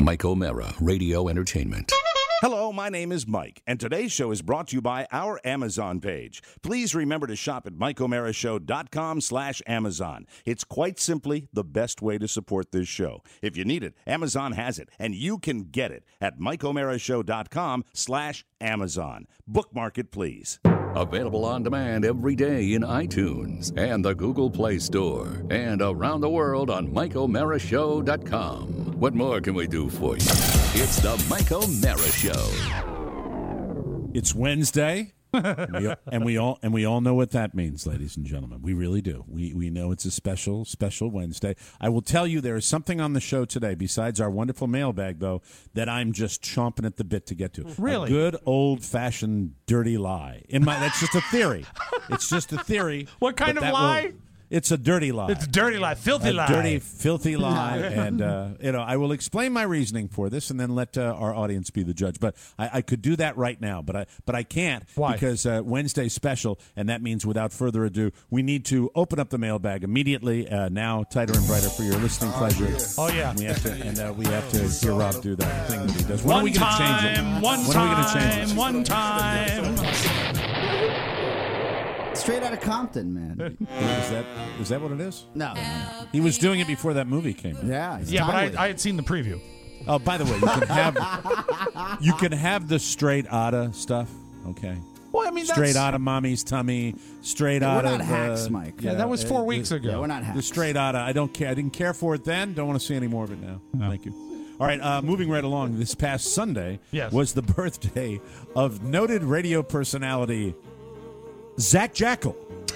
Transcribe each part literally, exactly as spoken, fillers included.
Mike O'Mara, Radio Entertainment. Hello, my name is Mike, and today's show is brought to you by our Amazon page. Please remember to shop at mike o'mara show dot com slash Amazon. It's quite simply the best way to support this show. If you need it, Amazon has it, and you can get it at mike o'mara show dot com slash Amazon. Bookmark it, please. Available on demand every day in iTunes and the Google Play Store and around the world on mike o'mara show dot com. What more can we do for you? It's the Mike O'Mara Show. It's Wednesday, we, and we all and we all know what that means, ladies and gentlemen. We really do. We we know it's a special, special Wednesday. I will tell you there is something on the show today, besides our wonderful mailbag, though, that I'm just chomping at the bit to get to. Really? A good old-fashioned dirty lie. In my, that's just a theory. It's just a theory. What kind but of that lie? Will, It's a dirty lie. It's a dirty lie, filthy a lie. dirty, filthy lie. And, uh, you know, I will explain my reasoning for this and then let uh, our audience be the judge. But I, I could do that right now, but I but I can't. Why? Because uh, Wednesday's special, and that means without further ado, we need to open up the mailbag immediately, uh, now, tighter and brighter for your listening pleasure. Oh, yeah. We have to, and uh, we have to hear Rob do that thing that he does. When One are we going to change it? time, one when are we going to change time, it? one time. Straight out of Compton, man. Is that is that what it is? No. no. He was doing it before that movie came out. Yeah. it's Yeah, but timely. I, I had seen the preview. Oh, by the way, you can have you can have the straight outta stuff. Okay. Well, I mean, that's... Straight out of mommy's tummy, straight Yeah, we're out not of hacks, uh, Mike. Yeah, that was four weeks ago. Yeah, we're not hacks. The straight outta. I don't care. I didn't care for it then. Don't want to see any more of it now. No. Thank you. All right, uh, moving right along. This past Sunday Yes. was the birthday of noted radio personality Zach Jackal.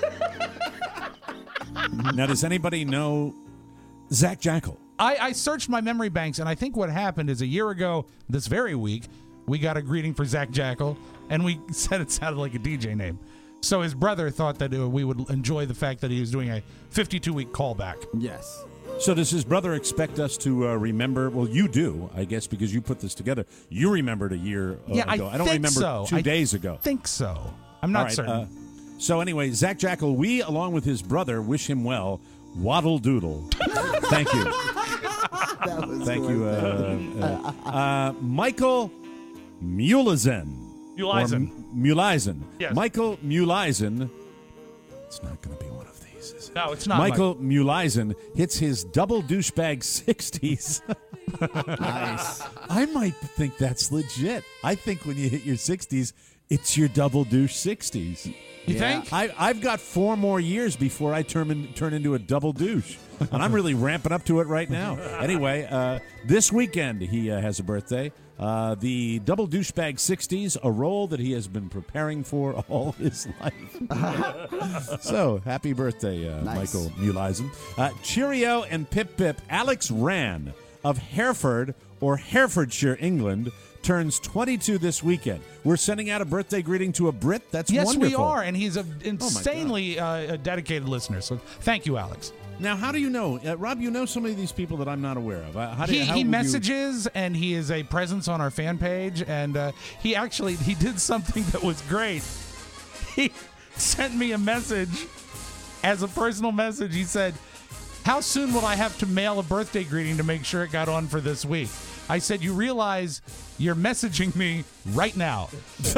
Now, does anybody know Zach Jackal? I, I searched my memory banks, and I think what happened is a year ago this very week, we got a greeting for Zach Jackal, and we said it sounded like a D J name. So his brother thought that uh, we would enjoy the fact that he was doing a fifty-two week callback. Yes. So does his brother expect us to uh, remember? Well, you do, I guess, because you put this together. You remembered a year uh, Yeah, I ago. I don't think remember so. two I days ago. think so. I'm not All right, certain. uh, so anyway, Zach Jackal, we, along with his brother, wish him well. Waddle doodle. Thank you. That was Thank the you. worst. Uh, uh, uh, Michael Mulizen. Mulizen. Or Mulizen. Yes. Michael Mulizen. It's not going to be one of these, is it? No, it's not. Michael Mulizen hits his double douchebag sixties. Nice. I might think that's legit. I think when you hit your sixties, it's your double douche sixties. You Yeah. think? I, I've got four more years before I turn, in, turn into a double douche. And I'm really ramping up to it right now. Anyway, uh, this weekend he uh, has a birthday. Uh, the double douchebag sixties, a role that he has been preparing for all his life. So, happy birthday, uh, Nice. Michael Mulizen. Uh, cheerio and pip pip. Alex Rann of Hereford or Herefordshire, England, turns twenty-two this weekend. We're sending out a birthday greeting to a Brit. That's Yes, wonderful. we are, and he's an insanely uh, a dedicated listener. So thank you, Alex. Now, how do you know, uh, Rob? You know some of these people that I'm not aware of. Uh, how do, He, how he would you- messages, and he is a presence on our fan page. And uh, he actually he did something that was great. He sent me a message as a personal message. He said, "How soon will I have to mail a birthday greeting to make sure it got on for this week?" I said, "You realize you're messaging me right now."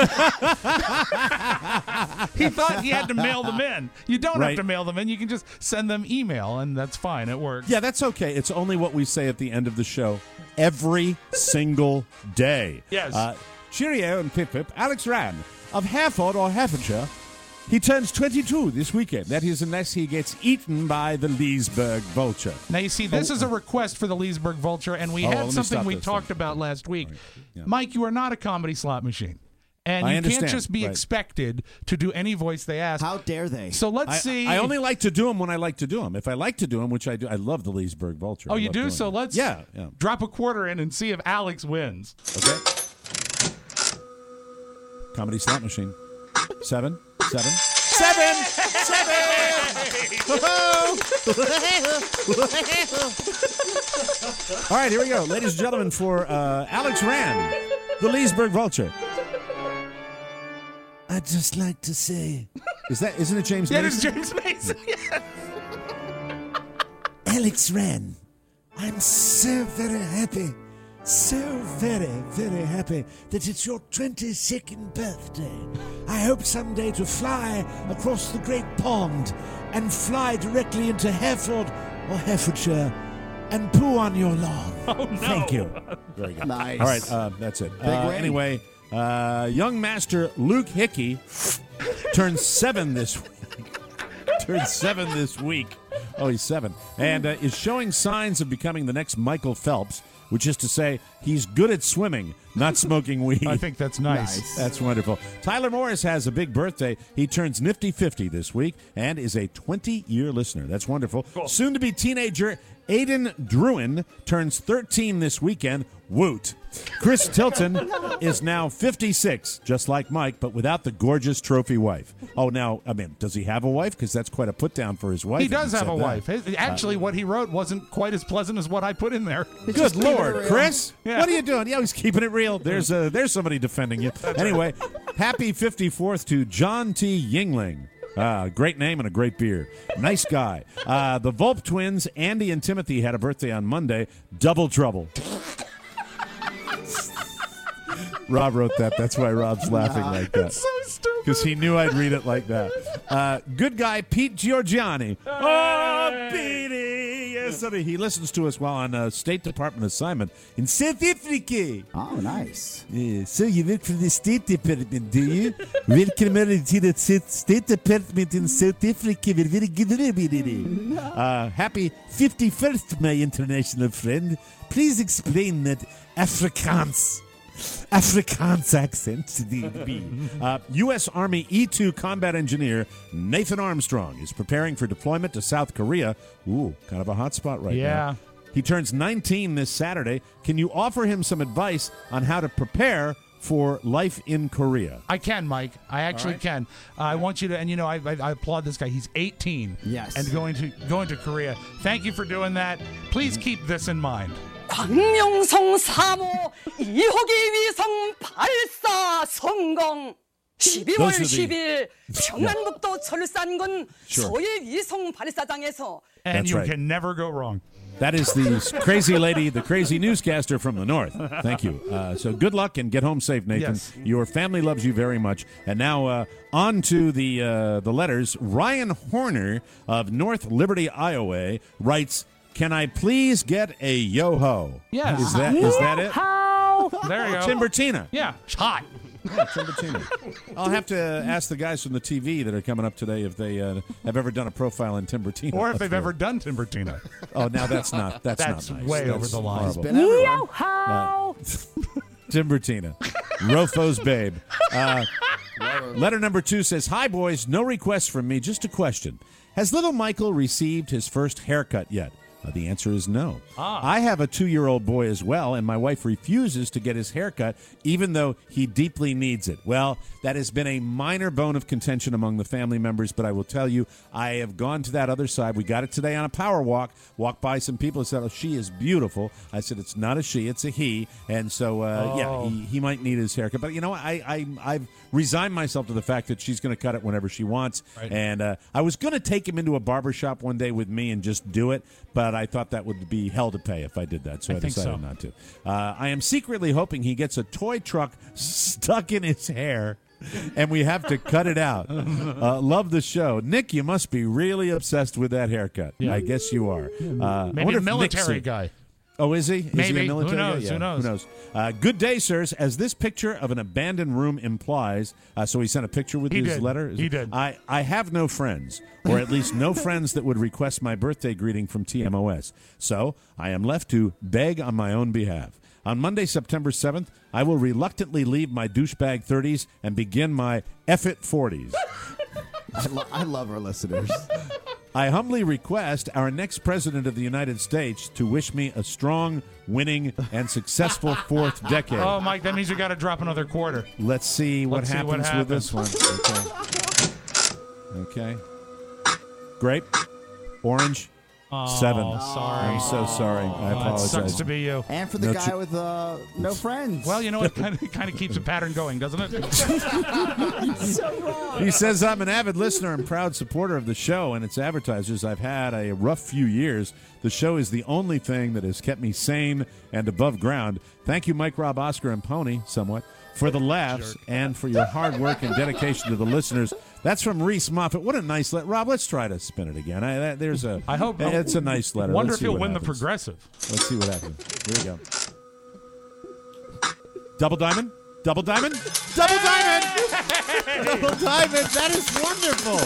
He thought he had to mail them in. You don't Right. have to mail them in. You can just send them email, and that's fine. It works. Yeah, that's okay. It's only what we say at the end of the show every single day. Yes. Uh, cheerio and pip pip. Alex Rann of Hereford or Herefordshire. He turns twenty-two this weekend. That is unless he gets eaten by the Leesburg Vulture. Now, you see, this is a request for the Leesburg Vulture, and we Oh, let had me something stop we this talked then. about last week. Yeah. Mike, you are not a comedy slot machine. And I you understand. can't just be Right. expected to do any voice they ask. How dare they? So let's I, see. I only like to do them when I like to do them. If I like to do them, which I do, I love the Leesburg Vulture. Oh, I you love do? doing So it. let's yeah, yeah. drop a quarter in and see if Alex wins. Okay. Comedy slot machine. Seven, seven, seven, seven. All right, here we go, ladies and gentlemen, for uh, Alex Rann, the Leesburg Vulture. I'd just like to say, is that isn't it James Yeah, Mason? it's James Mason. Yeah. Alex Rann, I'm so very happy so very, very happy that it's your twenty-second birthday. I hope someday to fly across the great pond and fly directly into Hereford or Herefordshire and poo on your lawn. Oh, no. Thank you. Very good. Nice. All right, uh, that's it. Uh, win. anyway, uh, young master Luke Hickey turns seven this week. Turns seven this week. Oh, he's seven. And uh, is showing signs of becoming the next Michael Phelps, which is to say he's good at swimming, not smoking weed. I think that's nice. Nice. That's wonderful. Tyler Morris has a big birthday. He turns nifty fifty this week and is a twenty-year listener. That's wonderful. Soon-to-be teenager Aiden Druin turns thirteen this weekend. Woot. Chris Tilton is now fifty-six, just like Mike, but without the gorgeous trophy wife. Oh, now, I mean, does he have a wife? Because that's quite a put-down for his wife. He does have said a that. wife. His- Actually, what he wrote wasn't quite as pleasant as what I put in there. Good Lord, Chris. Yeah. What are you doing? Yeah, he's keeping it real. There's uh, there's somebody defending you. Anyway, happy fifty-fourth to John T. Yingling. Uh, great name and a great beer. Nice guy. Uh, the Volpe twins, Andy and Timothy, had a birthday on Monday. Double trouble. Rob wrote that. That's why Rob's laughing like that. So stupid. Because he knew I'd read it like that. Uh, good guy, Pete Giorgiani. Oh, Petey! Yes, sir. He listens to us while on a State Department assignment in South Africa. Oh, nice. Yeah, so you work for the State Department, do you? Welcome to the State Department in South Africa. We're very good at it. Uh, happy fifty-first, my international friend. Please explain that Afrikaans. Afrikaans accent to the B. Uh, U S. Army E two combat engineer Nathan Armstrong is preparing for deployment to South Korea. Ooh, kind of a hot spot right Yeah. now. He turns nineteen this Saturday. Can you offer him some advice on how to prepare for life in Korea? I can, Mike. I actually can. Uh, I want you to, and you know, I, I, I applaud this guy. He's eighteen. Yes. And going to going to Korea. Thank you for doing that. Please keep this in mind. 광명성 삼 호 이 호기 위성 발사 성공. 십이월 Those are the- 십 일 평안북도 철산군 Sure. 소일 위성 발사장에서 And That's you right. can never go wrong. That is the crazy lady, the crazy newscaster from the north. Thank you. Uh, so good luck and get home safe, Nathan. Yes. Your family loves you very much. And now uh, on to the uh, the letters. Ryan Horner of North Liberty, Iowa, writes, "Can I please get a yo-ho?" Yes. Is that is that it? There you go. Timbertina. Yeah, it's hot. Yeah, Timbertina. I'll have to ask the guys from the T V that are coming up today if they uh, have ever done a profile in Timbertina. Or if That's they've right. ever done Timbertina. Oh, now that's not that's, That's not nice. way That's over the line. horrible. Been everywhere. Timbertina. Rofo's babe. Uh, letter number two says, "Hi, boys. No requests from me. Just a question. Has little Michael received his first haircut yet?" Uh, the answer is no. Ah. I have a two-year-old boy as well, and my wife refuses to get his haircut, even though he deeply needs it. Well, that has been a minor bone of contention among the family members, but I will tell you, I have gone to that other side. We got it today on a power walk. Walked by some people and said, "Oh, she is beautiful." I said, "It's not a she, it's a he." And so, uh, yeah, Oh. he, he might need his haircut. But, you know, I, I, I've resigned myself to the fact that she's going to cut it whenever she wants. Right. And uh, I was going to take him into a barber shop one day with me and just do it, but I thought that would be hell to pay if I did that, so I, I think decided so. not to. Uh, I am secretly hoping he gets a toy truck stuck in his hair, and we have to cut it out. Uh, love the show. Nick, you must be really obsessed with that haircut. I guess you are. Uh, I Maybe wonder a if Nick's military seen- guy. Oh, is he? Is Maybe. he a Who military guy? knows? Yeah, Who knows? Who knows? Uh, good day, sirs. As this picture of an abandoned room implies, uh, so he sent a picture with He his did. letter. He did. I, I have no friends, or at least no friends that would request my birthday greeting from T M O S. So I am left to beg on my own behalf. On Monday, September seventh, I will reluctantly leave my douchebag thirties and begin my F it forties. I, lo- I love our listeners. I humbly request our next president of the United States to wish me a strong, winning, and successful fourth decade. Oh, Mike, that means you got to drop another quarter. Let's see what Let's see happens what with this one. Okay. Okay. Grape, orange, Oh, Seven. sorry. I'm so sorry. I Oh, it apologize. sucks to be you. And for the No, guy tr- with uh, no friends. Well, you know what? Kind of, kind of keeps a pattern going, doesn't it? He says, I'm an avid listener and proud supporter of the show and its advertisers. I've had a rough few years. The show is the only thing that has kept me sane and above ground. Thank you, Mike, Rob, Oscar, and Pony, somewhat, for the laughs and for your hard work and dedication to the listeners. That's from Reese Moffat. What a nice letter. Rob, let's try to spin it again. I, that, there's a. I hope. It's a nice letter. Wonder Let's if see he'll what win the happens. progressive. Let's see what happens. Here we go. Double diamond? Double diamond? Double diamond! Double diamond! That is wonderful!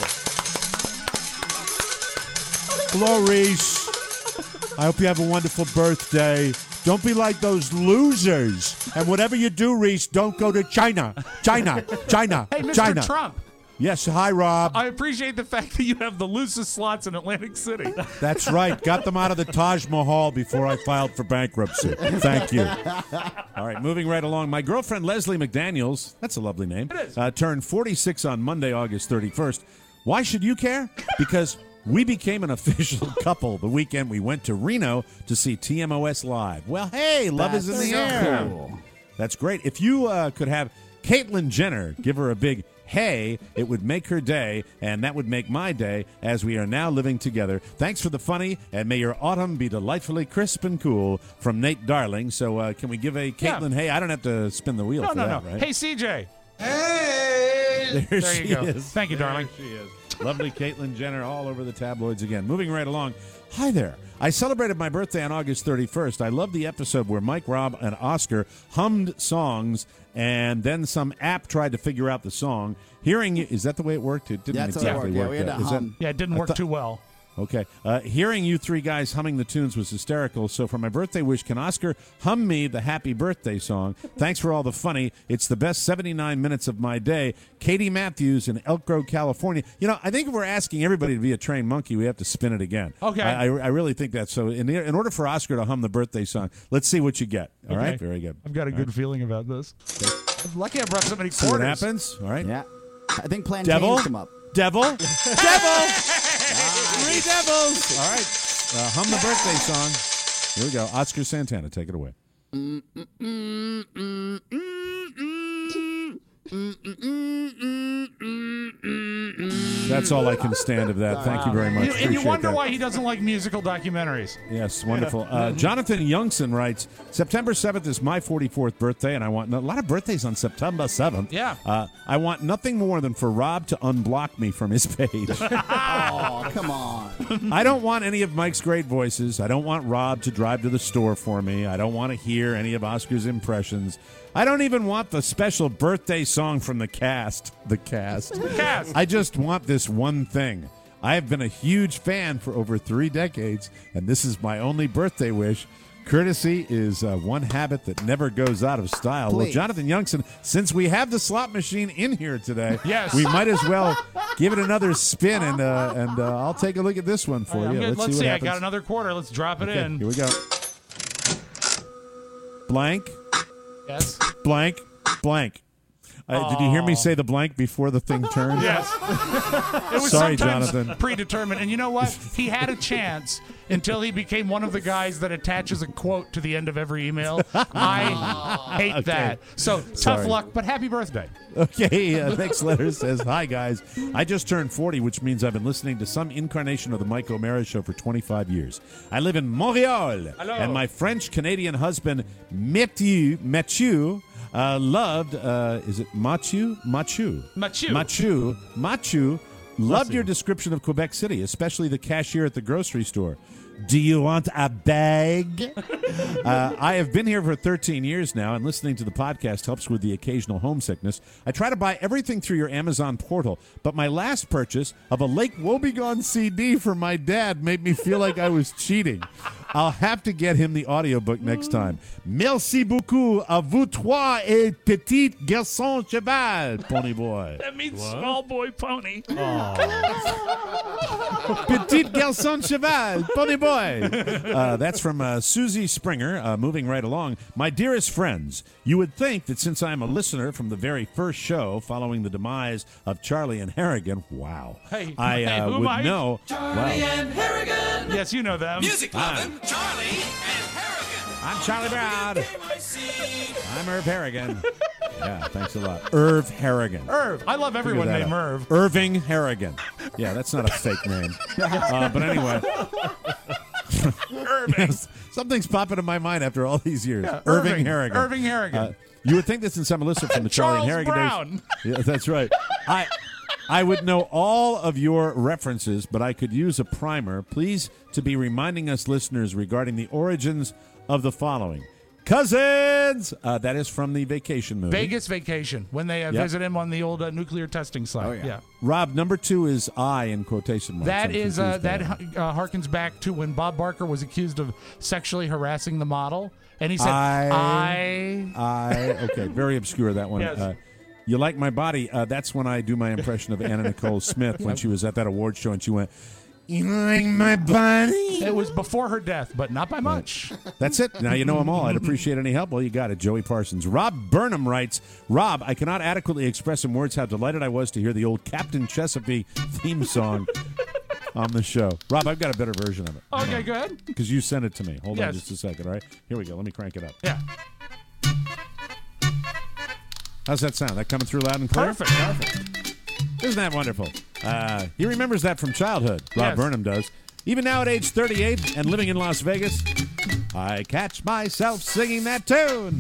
Hello, Reese. I hope you have a wonderful birthday. Don't be like those losers. And whatever you do, Reese, don't go to China. China. China. Hey, Mister China. Trump. Yes, hi, Rob. I appreciate the fact that you have the loosest slots in Atlantic City. That's right. Got them out of the Taj Mahal before I filed for bankruptcy. Thank you. All right, moving right along. My girlfriend Leslie McDaniels, that's a lovely name, It is. Uh, turned forty-six on Monday, August thirty-first. Why should you care? Because we became an official couple the weekend we went to Reno to see T M O S live. Well, hey, love is in That's the so air. cool. That's great. If you uh, could have Caitlyn Jenner give her a big hey, it would make her day, and that would make my day as we are now living together. Thanks for the funny, and may your autumn be delightfully crisp and cool from Nate Darling. So uh, can we give a Caitlyn Yeah. hey? I don't have to spin the wheel No, for no, that, no. right? Hey, C J. There, There she you go. is. Thank you, There darling. she is. Lovely Caitlyn Jenner all over the tabloids again. Moving right along. Hi there. I celebrated my birthday on August thirty-first. I love the episode where Mike, Rob, and Oscar hummed songs and then some app tried to figure out the song. Hearing you, is that the way it worked? It didn't Yeah, that's how it exactly worked. Yeah, work. we had out. to Is that- hum. Yeah, it didn't I work thought- too well. Okay. Uh, hearing you three guys humming the tunes was hysterical. So for my birthday wish, can Oscar hum me the happy birthday song? Thanks for all the funny. It's the best seventy-nine minutes of my day. Katie Matthews in Elk Grove, California. You know, I think if we're asking everybody to be a trained monkey, we have to spin it again. Okay. I, I, I really think that. So in, in order for Oscar to hum the birthday song, let's see what you get. All Okay. right? Very good. I've got a good feeling about this. I'm lucky I brought so many See what quarters. happens. All right. Yeah. I think plantains Devil. come up. Devil. Devil. Three devils. All right. Uh, hum the birthday song. Here we go. Oscar Santana, take it away. That's all I can stand of that. Thank you very much. You- and you Appreciate wonder that. why he doesn't like musical documentaries. Yes, wonderful. Uh, Jonathan Youngson writes, September seventh is my forty-fourth birthday, and I want a lot of birthdays on September seventh. Yeah. Uh, I want nothing more than for Rob to unblock me from his page. Oh, come on. I don't want any of Mike's great voices. I don't want Rob to drive to the store for me. I don't want to hear any of Oscar's impressions. I don't even want the special birthday song from the cast. The cast. Cast. I just want this one thing. I have been a huge fan for over three decades, and this is my only birthday wish. Courtesy is uh, one habit that never goes out of style. Well, Please. Jonathan Youngson, since we have the slot machine in here today, Yes. we might as well give it another spin, and uh, and uh, I'll take a look at this one for I'm you. good. Let's, Let's see see. what I happens. got another quarter. Let's drop it Okay, in. here we go. Blank, Yes. blank, blank. Uh, did you hear me say the blank before the thing turned? Yes. It was Sorry, sometimes Jonathan. predetermined. And you know what? He had a chance until he became one of the guys that attaches a quote to the end of every email. I hate that. So tough Sorry. luck, but happy birthday. Okay, uh, next letter says, Hi, guys. I just turned forty, which means I've been listening to some incarnation of the Mike O'Mara Show for twenty-five years. I live in Montreal, Hello. and my French-Canadian husband, Mathieu, Mathieu uh, loved, uh, is it Mathieu? Mathieu. Mathieu. Mathieu. Mathieu loved you. your description of Quebec City, especially the cashier at the grocery store. Do you want a bag? uh, I have been here for thirteen years now, and listening to the podcast helps with the occasional homesickness. I try to buy everything through your Amazon portal, but my last purchase of a Lake Wobegon C D for my dad made me feel like I was cheating. I'll have to get him the audiobook next time. Merci beaucoup à vous trois et petit garçon cheval, pony boy. That means small boy pony. Petit garçon cheval, pony boy. Uh, that's from uh, Susie Springer. Uh, moving right along. My dearest friends, you would think that since I'm a listener from the very first show following the demise of Charlie and Harrigan, wow, Hey, I hey, uh, who am would I? know. Charlie wow. and Harrigan. Yes, you know them. Music loving Charlie and Harrigan. I'm Charlie Brown. K Y C. I'm Irv Harrigan. Yeah, thanks a lot. Irv Harrigan. Irv. I love everyone Figure that named out. Irv. Irving Harrigan. Yeah, that's not a fake name. Uh, but anyway. Irving. Yes, something's popping in my mind after all these years. Yeah, Irving, Irving. Harrigan. Irving Harrigan. Uh, you would think that since I'm a listener from the Charlie and Charles Harrigan Brown. days. Yeah, that's right. I I would know all of your references, but I could use a primer. Please to be reminding us listeners regarding the origins of the following. Cousins! Uh, that is from the Vacation movie. Vegas Vacation, when they uh, Yep. visit him on the old uh, nuclear testing site. Oh, yeah. Rob, number two is I in quotation marks. That I'm is uh, confused by that uh, harkens back to when Bob Barker was accused of sexually harassing the model, and he said, I- "I." I okay, very obscure that one. Yes. Uh, you like my body? Uh, that's when I do my impression of Anna Nicole Smith when she was at that award show and she went, "You like my body?" It was before her death, but not by much. That's it. Now you know them all. I'd appreciate any help. Well, you got it. Joey Parsons. Rob Burnham writes, Rob, I cannot adequately express in words how delighted I was to hear the old Captain Chesapeake theme song on the show. Rob, I've got a better version of it. Okay, go ahead. Because you sent it to me. Hold on Yes. just a second, all right? Here we go. Let me crank it up. Yeah, How's that sound? That coming through loud and clear? perfect, perfect. Isn't that wonderful? Uh, he remembers that from childhood. Rob Yes. Burnham does. Even now at age thirty-eight and living in Las Vegas, I catch myself singing that tune.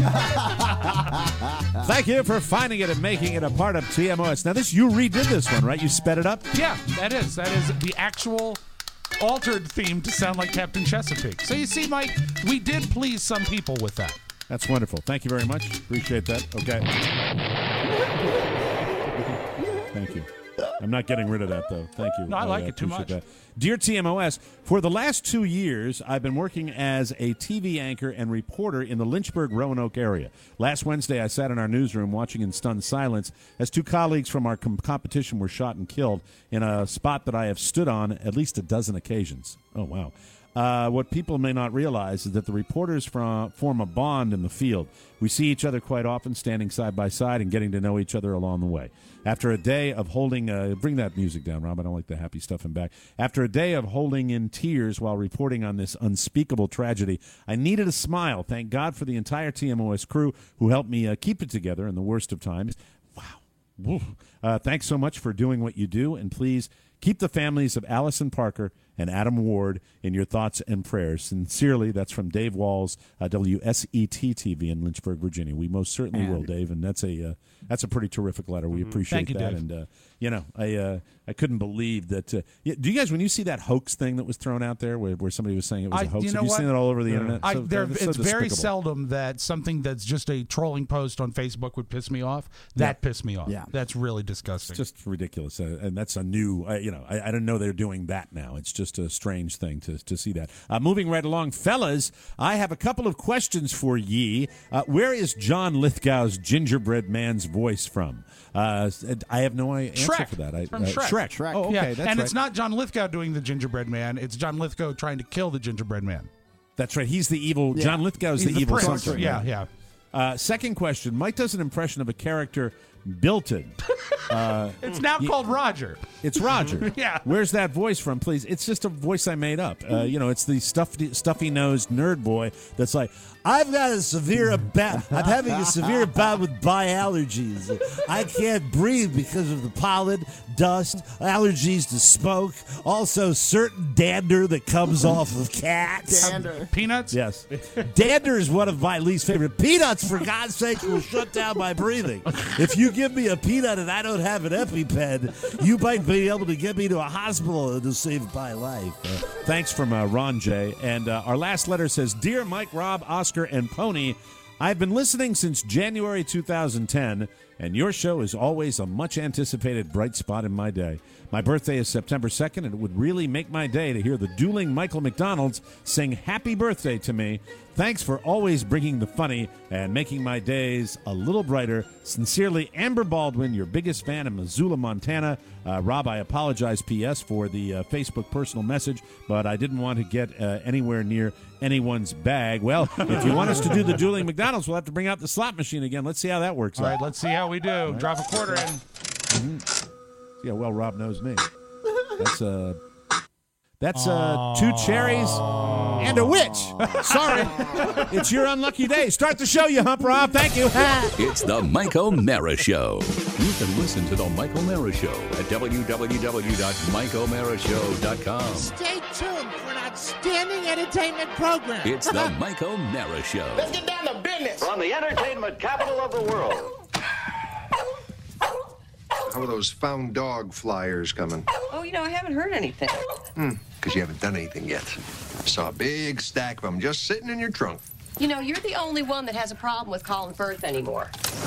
Thank you for finding it and making it a part of T M O S. Now, this you redid this one, right? You sped it up? Yeah, that is that is the actual altered theme to sound like Captain Chesapeake. So you see, Mike, we did please some people with that. That's wonderful. Thank you very much. Appreciate that. Okay. Thank you. I'm not getting rid of that, though. Thank you. No, I like uh, it too appreciate much. that. Dear T M O S, for the last two years, I've been working as a T V anchor and reporter in the Lynchburg, Roanoke area. Last Wednesday, I sat in our newsroom watching in stunned silence as two colleagues from our com- competition were shot and killed in a spot that I have stood on at least a dozen occasions. Oh, wow. Uh, what people may not realize is that the reporters from, form a bond in the field. We see each other quite often, standing side by side and getting to know each other along the way. After a day of holding, uh, bring that music down, Rob. I don't like the happy stuff in back. After a day of holding in tears while reporting on this unspeakable tragedy, I needed a smile. Thank God for the entire T M O S crew who helped me uh, keep it together in the worst of times. Wow. Woo. Uh, thanks so much for doing what you do, and please keep the families of Allison Parker and Adam Ward in your thoughts and prayers. Sincerely, that's from Dave Walls, uh, W S E T T V in Lynchburg, Virginia. We most certainly Man. will, Dave, and that's a uh, that's a pretty terrific letter. We appreciate Thank you, that, Dave. and uh, you know, I uh, I couldn't believe that. Uh, yeah, do you guys, when you see that hoax thing that was thrown out there, where, where somebody was saying it was I- a hoax, you know have you what? seen it all over the internet? I, So- there, that's so it's very despicable. seldom that something that's just a trolling post on Facebook would piss me off. That Yeah. pissed me off. Yeah. That's really disgusting. It's just ridiculous, uh, and that's a new. Uh, you know, I, I didn't know they're doing that now. It's just a strange thing to to see that. Uh, moving right along, fellas, I have a couple of questions for ye. Uh, where is John Lithgow's gingerbread man's voice from? Uh, I have no answer Shrek. for that. I, It's from uh, Shrek. Shrek. Shrek. Oh, okay, yeah, that's and right. it's not John Lithgow doing the gingerbread man. It's John Lithgow trying to kill the gingerbread man. That's right. He's the evil. Yeah. John Lithgow's He's the, evil prince. something. Yeah, yeah. Uh, second question: Mike does an impression of a character, Bilton. It's now called Roger. It's Roger. Yeah. Where's that voice from, please? It's just a voice I made up. Uh, you know, it's the stuffy, stuffy-nosed nerd boy that's like, I've got a severe bout. I'm having a severe bout with bi-allergies. I can't breathe because of the pollen, dust, allergies to smoke, also certain dander that comes off of cats. Dander. Peanuts? Yes. Dander is one of my least favorite. Peanuts, for God's sake, will shut down my breathing. If you give me a peanut and I don't have an EpiPen, you might be able to get me to a hospital to save my life. Uh, thanks from uh, Ron J. And uh, our last letter says, Dear Mike, Rob, Oscar, and Pony, I've been listening since January two thousand ten and your show is always a much-anticipated bright spot in my day. My birthday is September second, and it would really make my day to hear the dueling Michael McDonalds sing happy birthday to me. Thanks for always bringing the funny and making my days a little brighter. Sincerely, Amber Baldwin, your biggest fan in Missoula, Montana. Uh, Rob, I apologize, P S, for the uh, Facebook personal message, but I didn't want to get uh, anywhere near anyone's bag. Well, if you want us to do the dueling McDonald's, we'll have to bring out the slot machine again. Let's see how that works All out. right, let's see how we do. Right. Drop a quarter in. Mm-hmm. See how well Rob knows me. That's uh, that's uh, two cherries and a witch. Sorry, it's your unlucky day. Start the show, you hump, Rob. Thank you. It's the Mike O'Mara Show. You can listen to the Mike O'Mara Show at w w w dot mike o'mara show dot com. Stay tuned for an outstanding entertainment program. It's the Mike O'Mara Show. Let's get down to business. From the entertainment capital of the world. How are those found dog flyers coming? Oh, you know, I haven't heard anything. Hmm, because you haven't done anything yet. Saw a big stack of them just sitting in your trunk. You know, you're the only one that has a problem with Colin Firth anymore.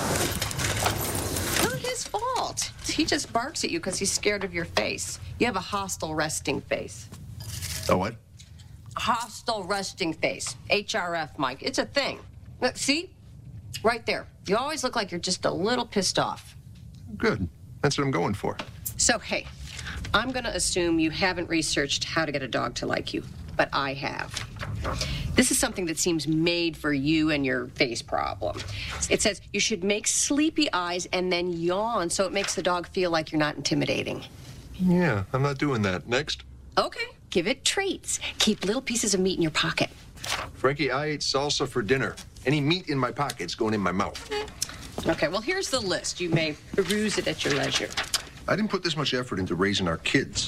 Not his fault. He just barks at you because he's scared of your face. You have a hostile resting face. A what? Hostile resting face. H R F, Mike. It's a thing. Look, see? Right there. You always look like you're just a little pissed off. Good. That's what I'm going for. So, hey, I'm going to assume you haven't researched how to get a dog to like you, but I have. This is something that seems made for you and your face problem. It says you should make sleepy eyes and then yawn so it makes the dog feel like you're not intimidating. Yeah, I'm not doing that. Next. Okay. Give it treats. Keep little pieces of meat in your pocket. Frankie, I ate salsa for dinner. Any meat in my pocket's going in my mouth. Okay, well, here's the list. You may peruse it at your leisure. I didn't put this much effort into raising our kids.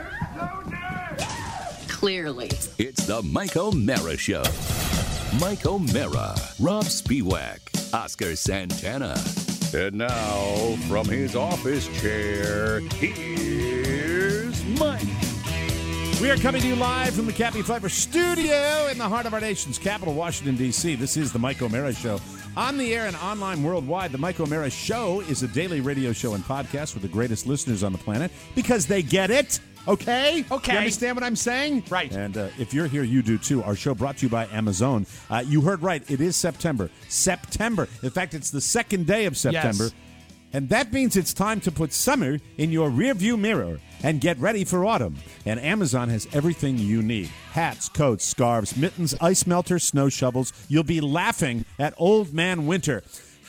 Clearly. It's the Mike O'Mara Show. Mike O'Mara, Rob Spiewak, Oscar Santana. And now, from his office chair, here's Mike. We are coming to you live from the Cappy Pfeiffer studio in the heart of our nation's capital, Washington, D C This is the Mike O'Mara Show. On the air and online worldwide, the Mike O'Mara Show is a daily radio show and podcast with the greatest listeners on the planet because they get it. Okay? Okay. You understand what I'm saying? Right. And uh, if you're here, you do too. Our show brought to you by Amazon. Uh, you heard right. It is September. September. In fact, it's the second day of September. Yes. And that means it's time to put summer in your rearview mirror and get ready for autumn. And Amazon has everything you need. Hats, coats, scarves, mittens, ice melters, snow shovels. You'll be laughing at Old Man Winter.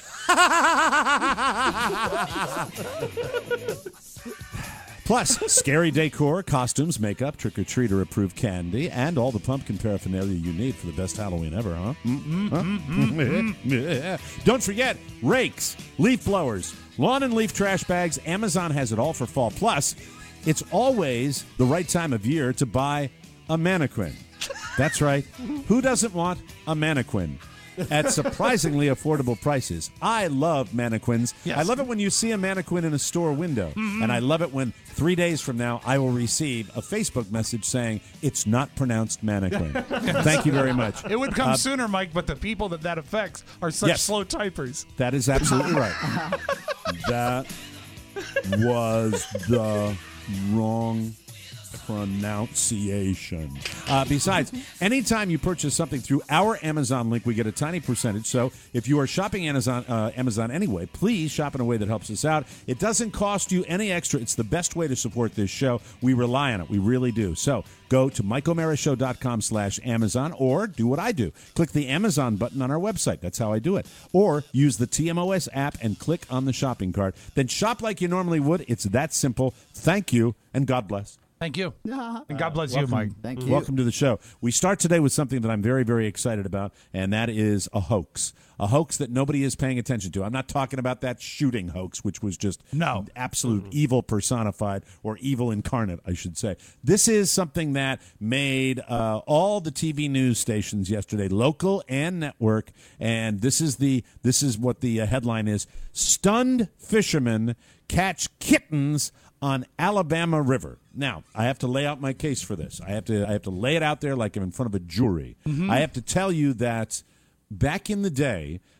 Plus, scary decor, costumes, makeup, trick-or-treater approved candy, and all the pumpkin paraphernalia you need for the best Halloween ever, huh? Mm-mm, huh? Mm-mm. Don't forget, rakes, leaf blowers, lawn and leaf trash bags. Amazon has it all for fall. Plus, it's always the right time of year to buy a mannequin. That's right. Who doesn't want a mannequin? At surprisingly affordable prices. I love mannequins. Yes. I love it when you see a mannequin in a store window. Mm-hmm. And I love it when three days from now I will receive a Facebook message saying it's not pronounced mannequin. Thank you very much. It would come Uh, sooner, Mike, but the people that that affects are such Yes. slow typers. That is absolutely right. That was the wrong pronunciation. Uh, besides, anytime you purchase something through our Amazon link, we get a tiny percentage. So if you are shopping Amazon, uh, Amazon anyway, please shop in a way that helps us out. It doesn't cost you any extra. It's the best way to support this show. We rely on it. We really do. So go to mike o'mara show dot com slash Amazon or do what I do. Click the Amazon button on our website. That's how I do it. Or use the T M O S app and click on the shopping cart. Then shop like you normally would. It's that simple. Thank you, and God bless. Thank you. And God bless Welcome. you, Mike. Thank you. Welcome to the show. We start today with something that I'm very, very excited about, and that is a hoax. A hoax that nobody is paying attention to. I'm not talking about that shooting hoax, which was just No. absolute evil personified, or evil incarnate, I should say. This is something that made uh, all the T V news stations yesterday, local and network, and this is the this is what the uh, headline is: Stunned fishermen catch kittens on Alabama River. Now, I have to lay out my case for this. I have to I have to lay it out there like I'm in front of a jury. Mm-hmm. I have to tell you that back in the day,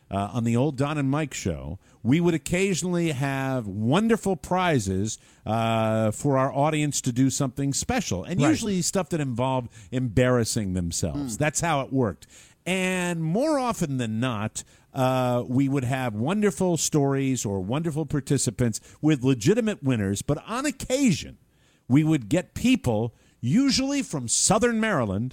uh, on the old Don and Mike show, we would occasionally have wonderful prizes uh, for our audience to do something special, and Right. usually stuff that involved embarrassing themselves. That's how it worked. And more often than not, uh, we would have wonderful stories or wonderful participants with legitimate winners, but on occasion, we would get people, usually from Southern Maryland,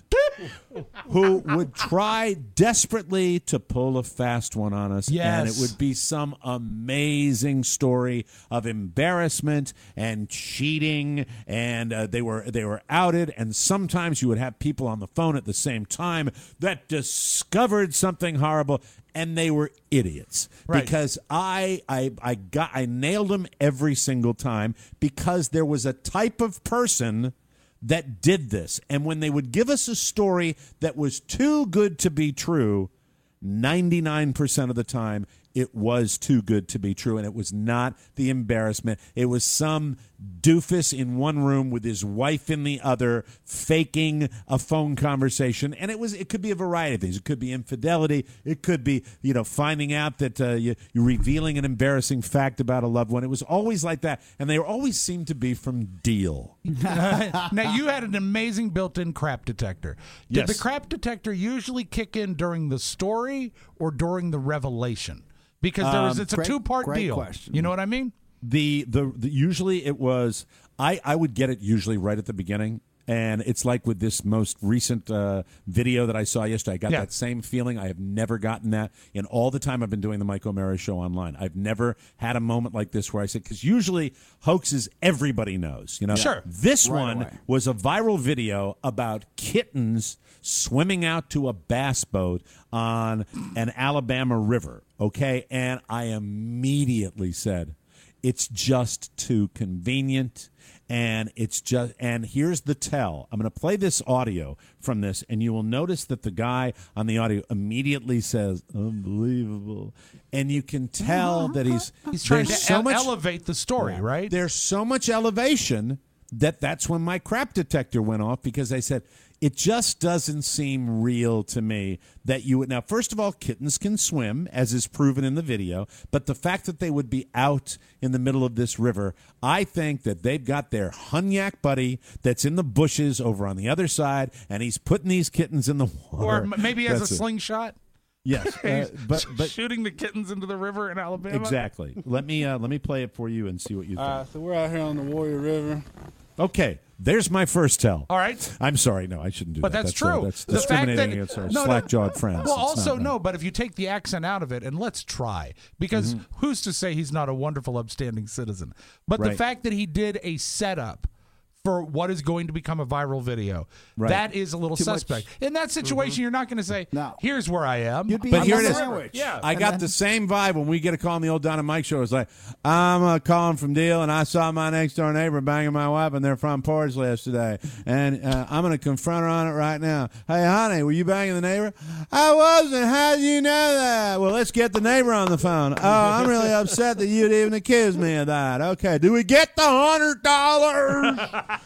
who would try desperately to pull a fast one on us. Yes. And it would be some amazing story of embarrassment and cheating, and uh, they were they were outed. And sometimes you would have people on the phone at the same time that discovered something horrible, and they were idiots. Right. Because I I I got I nailed them every single time, because there was a type of person that did this. And when they would give us a story that was too good to be true, ninety-nine percent of the time it was too good to be true, and it was not the embarrassment. It was some doofus in one room with his wife in the other, faking a phone conversation. And it was it could be a variety of things. It could be infidelity. It could be, you know, finding out that uh, you, you're revealing an embarrassing fact about a loved one. It was always like that, and they always seemed to be from Deal. Now, you had an amazing built-in crap detector. Did Yes. the crap detector usually kick in during the story or during the revelation? Because there was, Um, it's a great- two-part great deal. question. You know what I mean? The, the the usually it was I I would get it usually right at the beginning, and it's like with this most recent uh, video that I saw yesterday. I got Yeah. that same feeling. I have never gotten that in all the time I've been doing the Mike O'Mara show online. I've never had a moment like this where I said, because usually hoaxes everybody knows, you know. Sure. This Right one away. was a viral video about kittens swimming out to a bass boat on an Alabama river. Okay, and I immediately said, it's just too convenient, and it's just and here's the tell. I'm going to play this audio from this, and you will notice that the guy on the audio immediately says, unbelievable, and you can tell that he's He's trying to there's so ele- much, elevate the story, right? there's so much elevation that that's when my crap detector went off, because I said, it just doesn't seem real to me that you would. Now, first of all, kittens can swim, as is proven in the video, but the fact that they would be out in the middle of this river, I think that they've got their Hunyak buddy that's in the bushes over on the other side, and he's putting these kittens in the water. Or m- maybe he has That's a it. slingshot. Yes, uh, He's but but shooting the kittens into the river in Alabama. exactly. Let me uh, let me play it for you and see what you think. All right, so we're out here on the Warrior River. Okay, there's my first tell. All right. I'm sorry, no, I shouldn't do But that. that's, uh, true. that's The fact discriminating that- against our no, no. slack-jawed friends. Well, It's also not no, right. but if you take the accent out of it, and let's try, because who's to say he's not a wonderful, upstanding citizen? But the Right. fact that he did a setup for what is going to become a viral video, Right. that is a little Too much- suspect. In that situation, you're not going to say, No. "Here's where I am." You'd be But on here the it is. sandwich. Yeah. I And got then- the same vibe when we get a call on the old Don and Mike show. It's like, I'm uh, calling from Deal, and I saw my next door neighbor banging my wife on their front porch yesterday, and uh, I'm going to confront her on it right now. Hey, honey, were you banging the neighbor? I wasn't. How did you know that? Well, let's get the neighbor on the phone. Oh, I'm really upset that you'd even accuse me of that. Okay, do we get the hundred dollars?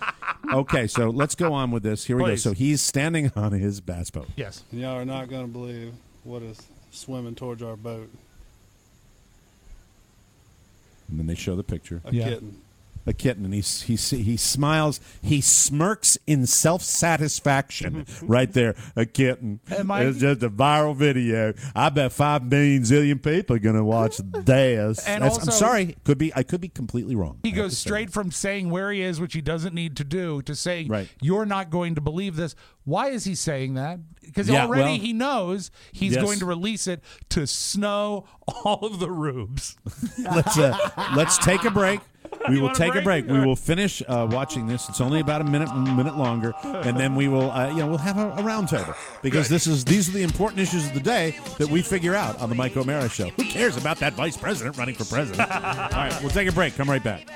Okay, so let's go on with this. Here we Please. go. So he's standing on his bass boat. Yes. And y'all are not going to believe what is swimming towards our boat. And then they show the picture. A Yeah. kitten. A kitten, and he, he, he smiles. He smirks in self-satisfaction right there. A kitten. Hey, Mike. It's just a viral video. I bet five million zillion people are going to watch this. And That's- also- I'm sorry. Could be. I could be completely wrong. He I have goes to say straight from saying where he is, which he doesn't need to do, to saying, Right. "You're not going to believe this." Why is he saying that? Because Yeah, already well- he knows he's Yes. going to release it to snow all of the rubes. that. let's uh, let's take a break. We You will want a take a break? break. We will finish uh, watching this. It's only about a minute, minute longer, and then we will, uh, you know, we'll have a, a roundtable because this is these are the important issues of the day that we figure out on the Mike O'Mara Show. Who cares about that vice president running for president? All right, we'll take a break. Come right back.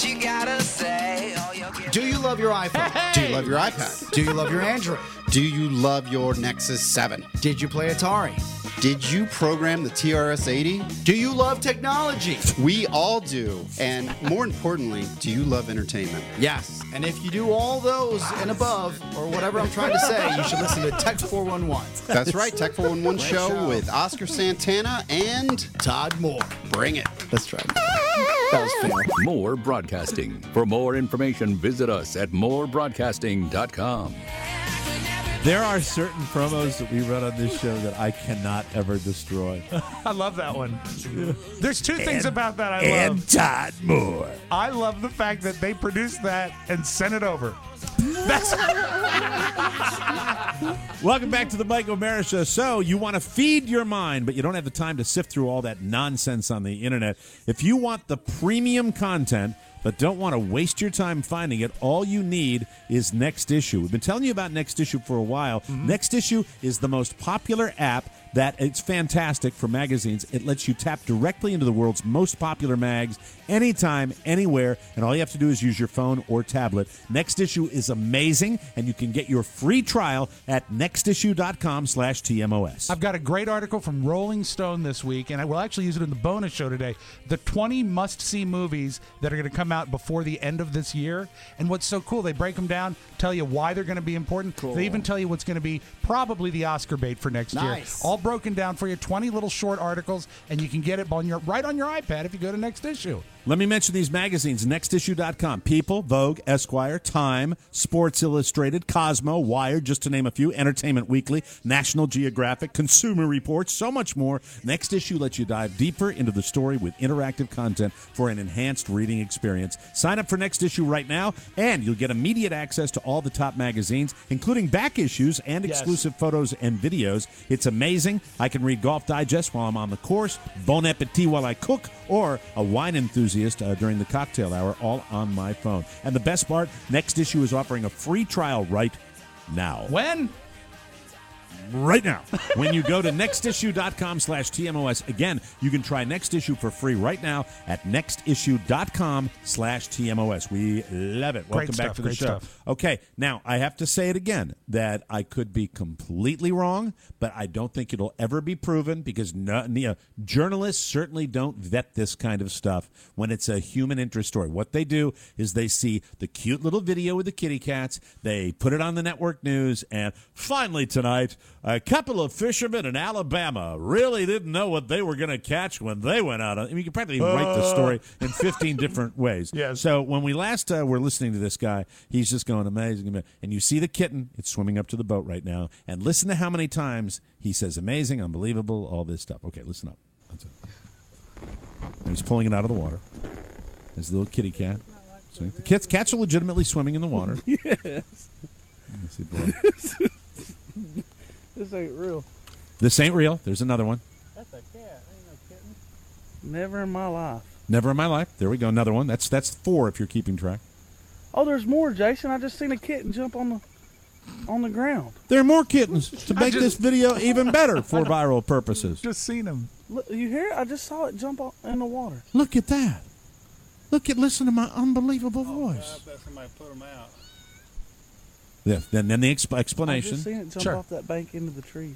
Do you love your iPhone? Do you love your iPad? Do you love your Android? Do you love your Nexus seven? Did you play Atari? Did you program the T R S eighty? Do you love technology? We all do. And more importantly, do you love entertainment? Yes. And if you do all those and above, or whatever I'm trying to say, you should listen to Tech four one one. That's right, Tech four one one Great show, show. with Oscar Santana and Todd Moore. Bring it. Let's try that. That was fair. More Broadcasting. For more information, visit us at more broadcasting dot com. There are certain promos that we run on this show that I cannot ever destroy. I love that one. There's two things And- about that I and love. Todd Moore. I love the fact that they produced that and sent it over. That's Welcome back to the Mike O'Mara Show. So, you want to feed your mind, but you don't have the time to sift through all that nonsense on the internet. If you want the premium content, but don't want to waste your time finding it, all you need is Next Issue. We've been telling you about Next Issue for a while. Mm-hmm. Next Issue is the most popular app that it's fantastic for magazines. It lets you tap directly into the world's most popular mags anytime, anywhere, and all you have to do is use your phone or tablet. Next Issue is amazing, and you can get your free trial at nextissue.com slash TMOS. I've got a great article from Rolling Stone this week, and I will actually use it in the bonus show today. The twenty must-see movies that are going to come out before the end of this year. And what's so cool, they break them down, tell you why they're going to be important. Cool. They even tell you what's going to be probably the Oscar bait for next Nice. year. All broken down for you, twenty little short articles, and you can get it on your right on your iPad if you go to Next Issue. Let me mention these magazines, next issue dot com. People, Vogue, Esquire, Time, Sports Illustrated, Cosmo, Wired, just to name a few, Entertainment Weekly, National Geographic, Consumer Reports, so much more. Next Issue lets you dive deeper into the story with interactive content for an enhanced reading experience. Sign up for Next Issue right now, and you'll get immediate access to all the top magazines, including back issues and Yes. exclusive photos and videos. It's amazing. I can read Golf Digest while I'm on the course, Bon Appetit while I cook, or a wine enthusiast uh, during the cocktail hour, all on my phone. And the best part, Next Issue is offering a free trial right now. When? Right now. When you go to nextissue.com slash TMOS. Again, you can try Next Issue for free right now at nextissue.com slash TMOS. We love it. Welcome Great back stuff, to the great show. stuff. Okay, now I have to say it again that I could be completely wrong, but I don't think it'll ever be proven because no, you know, journalists certainly don't vet this kind of stuff when it's a human interest story. What they do is they see the cute little video with the kitty cats, they put it on the network news, and finally tonight, a couple of fishermen in Alabama really didn't know what they were going to catch when they went out. I mean, you can practically write the story in fifteen different ways. Yes. So when we last uh, were listening to this guy, he's just going amazing. And you see the kitten, it's swimming up to the boat right now. And listen to how many times he says amazing, unbelievable, all this stuff. Okay, listen up. That's it. And he's pulling it out of the water. There's the little kitty cat. So the cats, cats are legitimately swimming in the water. Yes. Let's see, boy. This ain't real. This ain't real. There's another one. That's a cat. Ain't no kitten. Never in my life. Never in my life. There we go. Another one. That's that's four if you're keeping track. Oh, there's more, Jason. I just seen a kitten jump on the on the ground. There are more kittens to make just- this video even better for viral purposes. Just seen him. Look, you hear it? I just saw it jump on, in the water. Look at that. Look at, listen to my unbelievable voice. bet somebody put them out. Yeah, then, then the exp- I explanation. just seen it jump Sure. off that bank into the trees.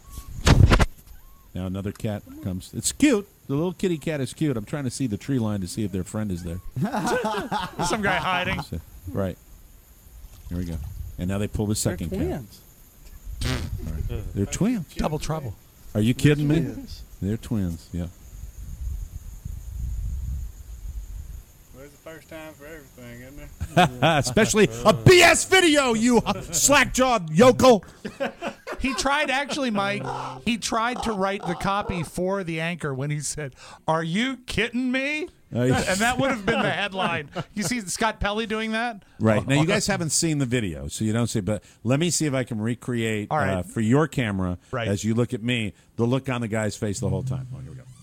Now another cat comes. It's cute. The little kitty cat is cute. I'm trying to see the tree line to see if their friend is there. Some guy hiding. So- right. Here we go. And now they pull the They're second cat. twins. All right. They're twins. Double trouble. Are you kidding me? Twins. They're twins, yeah. There's the first time for everything, isn't there? Especially a B S video, you slack-jawed yokel. He tried, actually, Mike, he tried to write the copy for the anchor when he said, "Are you kidding me?" Uh, And that would have been the headline. You see Scott Pelley doing that? Right. Now, you guys haven't seen the video, so you don't see, but let me see if I can recreate All right. uh, for your camera, Right. as you look at me, the look on the guy's face the whole time. Oh, here we go.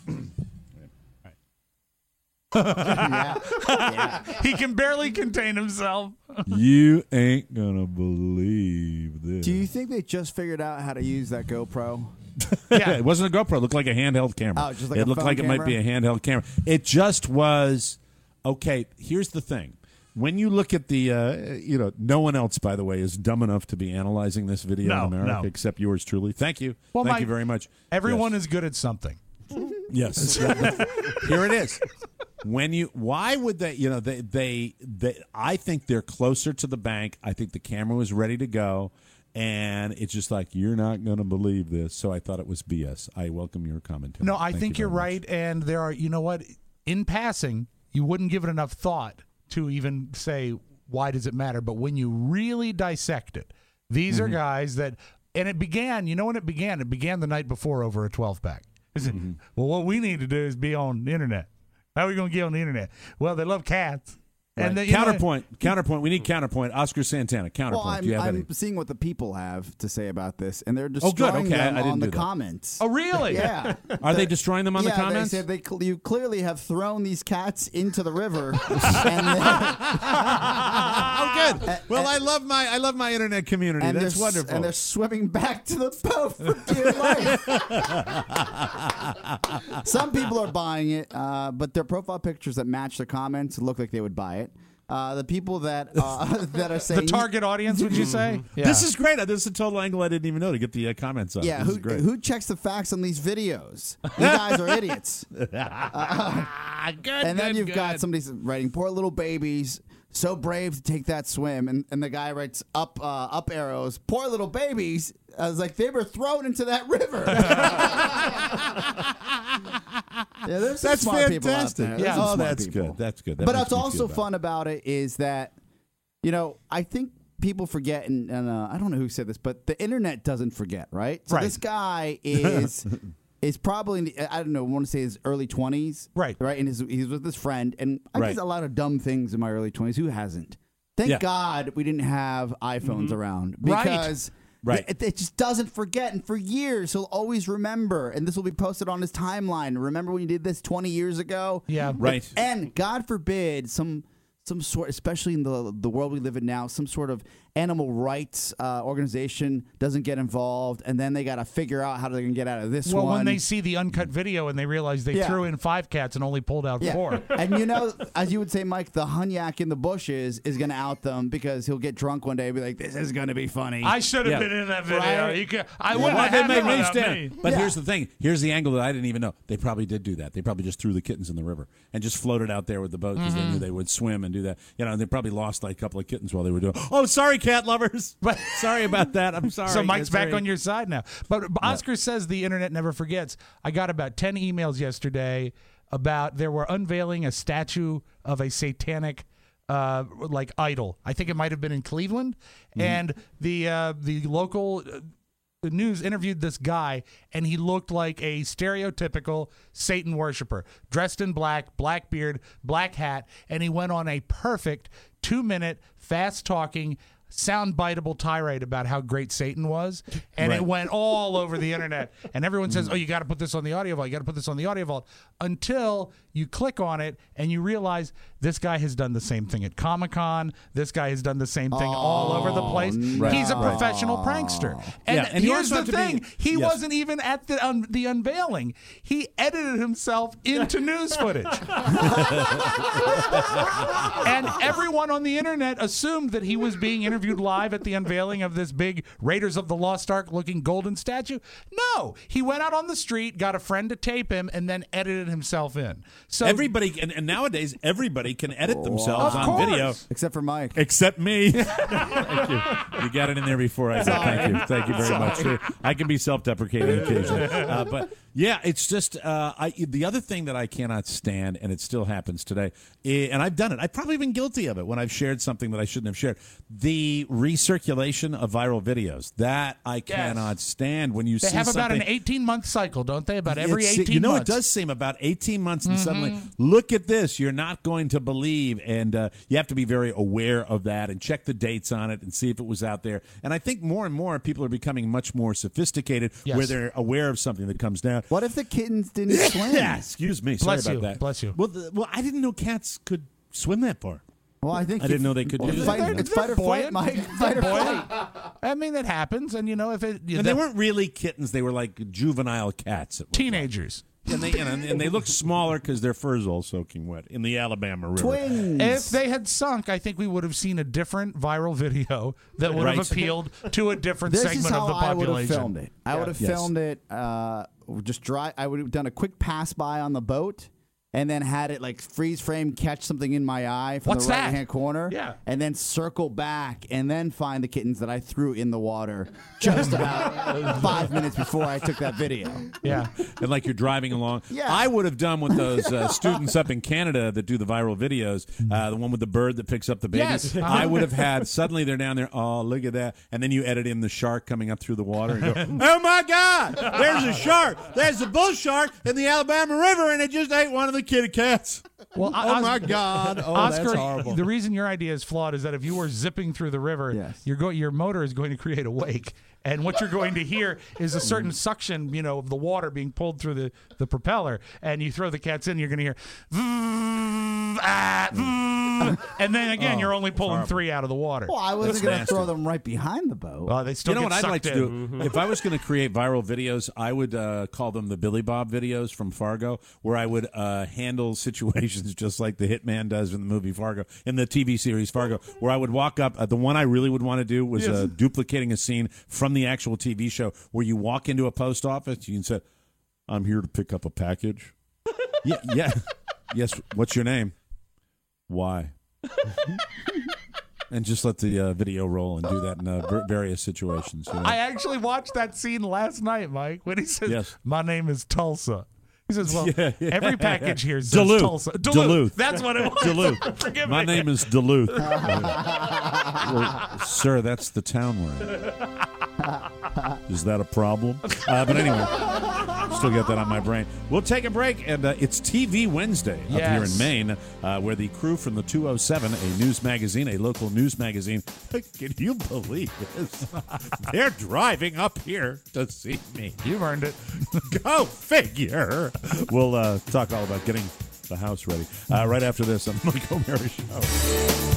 yeah. yeah. He can barely contain himself. You ain't gonna believe this. Do you think they just figured out how to use that GoPro? Yeah. It wasn't a GoPro. It looked like a handheld camera. Oh, just like it a looked phone like it might be a handheld camera. It just was, okay, here's the thing. when you look at the, uh, you know, no one else, by the way, is dumb enough to be analyzing this video No, in America no. except yours truly. Thank you. Well, Thank Mike, you very much. Everyone Yes. is good at something. Yes. Here it is. When you, why would they? You know, they, they, they. I think they're closer to the bank. I think the camera was ready to go, and it's just like you're not going to believe this. So I thought it was B S. I welcome your commentary. No, I Thank think you you're very right, and there are. You know what? In passing, you wouldn't give it enough thought to even say why does it matter. But when you really dissect it, these Mm-hmm. are guys that, and it began. You know when it began? It began the night before over a twelve pack. Mm-hmm. Well, what we need to do is be on the internet. How are we going to get on the internet? Well, they love cats. Right. And they, you know- counterpoint, counterpoint. We need counterpoint. Oscar Santana, counterpoint. Well, I'm, Do you have I'm any? seeing what the people have to say about this, and they're Oh, good. destroying Okay, I- them I didn't on the do that. comments. Oh, really? Yeah. Are they destroying them on yeah, the comments? They said they cl- you clearly have thrown these cats into the river. and then, oh, good. Well, I love my I love my internet community. and That's they're, s- wonderful. And they're swimming back to the boat for dear life. Some people are buying it, uh, but their profile pictures that match the comments look like they would buy it. Uh, the people that uh, that are saying the target audience, would you say? Yeah. This is great. This is a total angle I didn't even know to get the uh, comments on. Yeah, This who, is great. who checks the facts on these videos? You guys are idiots. good, And then good, you've got good. somebody writing, poor little babies, so brave to take that swim. And, and the guy writes up uh, up arrows, poor little babies. I was like, they were thrown into that river. Yeah, there's some That's smart people out fantastic. there. Yeah. There's some Oh, smart that's people. good. That's good. That but makes what's me feel also better. fun about it is that, you know, I think people forget, and, and uh, I don't know who said this, but the internet doesn't forget, right? So Right. this guy is is probably, in the, I don't know, I want to say his early twenties. Right. Right. And his, he's with his friend. And I Right. did a lot of dumb things in my early twenties. Who hasn't? Thank Yeah. God we didn't have iPhones around Right. because Right. It, it just doesn't forget. And for years, he'll always remember. And this will be posted on his timeline. Remember when you did this twenty years ago? Yeah. Right. And God forbid some some sort, especially in the the world we live in now, some sort of animal rights uh, organization doesn't get involved, and then they got to figure out how they're going to get out of this Well, one. when they see the uncut video and they realize they Yeah. threw in five cats and only pulled out yeah. four. And you know, as you would say, Mike, the hunyak in the bushes is going to out them because he'll get drunk one day and be like, "This is going to be funny." I should have Yeah. been in that video. Right. You can, I Well, wouldn't why have they had make it me without stand. me. But Yeah. here's the thing. Here's the angle that I didn't even know. They probably did do that. They probably just threw the kittens in the river and just floated out there with the boat because they knew they would swim and do that. You know, and they probably lost like a couple of kittens while they were doing. Oh, sorry, cat lovers. But sorry about that. I'm sorry. So Mike's That's back right. on your side now. But Oscar says the internet never forgets. I got about ten emails yesterday about there were unveiling a statue of a satanic uh, like idol. I think it might have been in Cleveland, and the uh, the local uh, the news interviewed this guy, and he looked like a stereotypical Satan worshiper, dressed in black, black beard, black hat, and he went on a perfect two minute fast talking sound biteable tirade about how great Satan was, and Right. it went all over the internet. And everyone says, "Oh, you got to put this on the audio vault. You got to put this on the audio vault." Until you click on it and you realize this guy has done the same thing at Comic-Con. This guy has done the same thing all over the place. Right. He's a Right. professional prankster. And, Yeah, and you here's also the have to thing: be- he yes. wasn't even at the un- the unveiling. He edited himself into news footage. And everyone on the internet assumed that he was being interviewed live at the unveiling of this big Raiders of the Lost Ark looking golden statue. No, he went out on the street, got a friend to tape him, and then edited himself in. So Everybody, and, and nowadays, everybody can edit themselves Of on course. video. Except for Mike. Except me. Thank you. You got it in there before I said thank you. Thank you very much. I can be self-deprecating occasionally. Uh, but, yeah, it's just uh, I, the other thing that I cannot stand, and it still happens today, eh, and I've done it. I've probably been guilty of it when I've shared something that I shouldn't have shared. The recirculation of viral videos. That I cannot stand when you they see have about something. an eighteen-month cycle, don't they? About every It's- eighteen you know, months. it does seem about eighteen months, and Mhm. suddenly, look at this. You're not going to believe. And uh, you have to be very aware of that and check the dates on it and see if it was out there. And I think more and more people are becoming much more sophisticated Yes. where they're aware of something that comes down. What if the kittens didn't swim? Yeah, excuse me. Sorry Bless about you. that. Bless you. Well, the, well, I didn't know cats could swim that far. Well, I think I didn't if- know they could do it's that. Fight, it's fight or flight, buoyant. Mike. Fight or Buoyant. flight. I mean, that happens, and you know, if it And they weren't really kittens. They were like juvenile cats. It looked like. teenagers. And they, and, and they look smaller because their fur's all soaking wet in the Alabama River. Twins. If they had sunk, I think we would have seen a different viral video that would Right. have appealed to a different This segment is how of the I would population. have filmed it. I would have Yes. filmed it. Uh, just dry. I would have done a quick pass by on the boat, and then had it like freeze frame catch something in my eye from What's the that? right hand corner. Yeah. and then circle back, and then find the kittens that I threw in the water just about five minutes before I took that video. Yeah. And like you're driving along. Yeah. I would have done what those uh, students up in Canada that do the viral videos, uh, the one with the bird that picks up the baby. Yes. Uh-huh. I would have had, suddenly they're down there, oh, look at that. And then you edit in the shark coming up through the water and go, oh, my God, there's a shark. There's a bull shark in the Alabama River, and it just ate one of the kitty cats. Well, oh, Os- my God. Oh, Oscar, that's horrible. the reason your idea is flawed is that if you were zipping through the river, Yes. you're go- your motor is going to create a wake. And what you're going to hear is a certain suction, you know, of the water being pulled through the, the propeller. And you throw the cats in, you're going to hear, "Vroom, ah, vroom." And then again, Oh, you're only pulling horrible. three out of the water. Well, I wasn't That's going to nasty. throw them right behind the boat. Well, they still You know get what I'd sucked like to in. do? If I was going to create viral videos, I would uh, call them the Billy Bob videos from Fargo, where I would uh, handle situations just like the hitman does in the movie Fargo, in the T V series Fargo, where I would walk up. Uh, the one I really would want to do was uh, duplicating a scene from the actual T V show where you walk into a post office, you can say, I'm here to pick up a package. yeah, yeah. Yes, what's your name? Why? And just let the uh, video roll and do that in uh, ver- various situations. You know? I actually watched that scene last night, Mike, when he says, Yes. my name is Tulsa. He says, well, Yeah, yeah, every yeah, package yeah. here says Duluth. Tulsa. Duluth. That's what it was. Duluth. Forgive My me. name is Duluth. Well, sir, that's the town we're in. Is that a problem? Uh, but anyway, still got that on my brain. We'll take a break, and uh, it's T V Wednesday up here in Yes. Maine, uh, where the crew from the two oh seven, a news magazine, a local news magazine, can you believe this? They're driving up here to see me. You've earned it. Go figure. We'll uh, talk all about getting the house ready uh, right after this on the Mike O'Mara Show.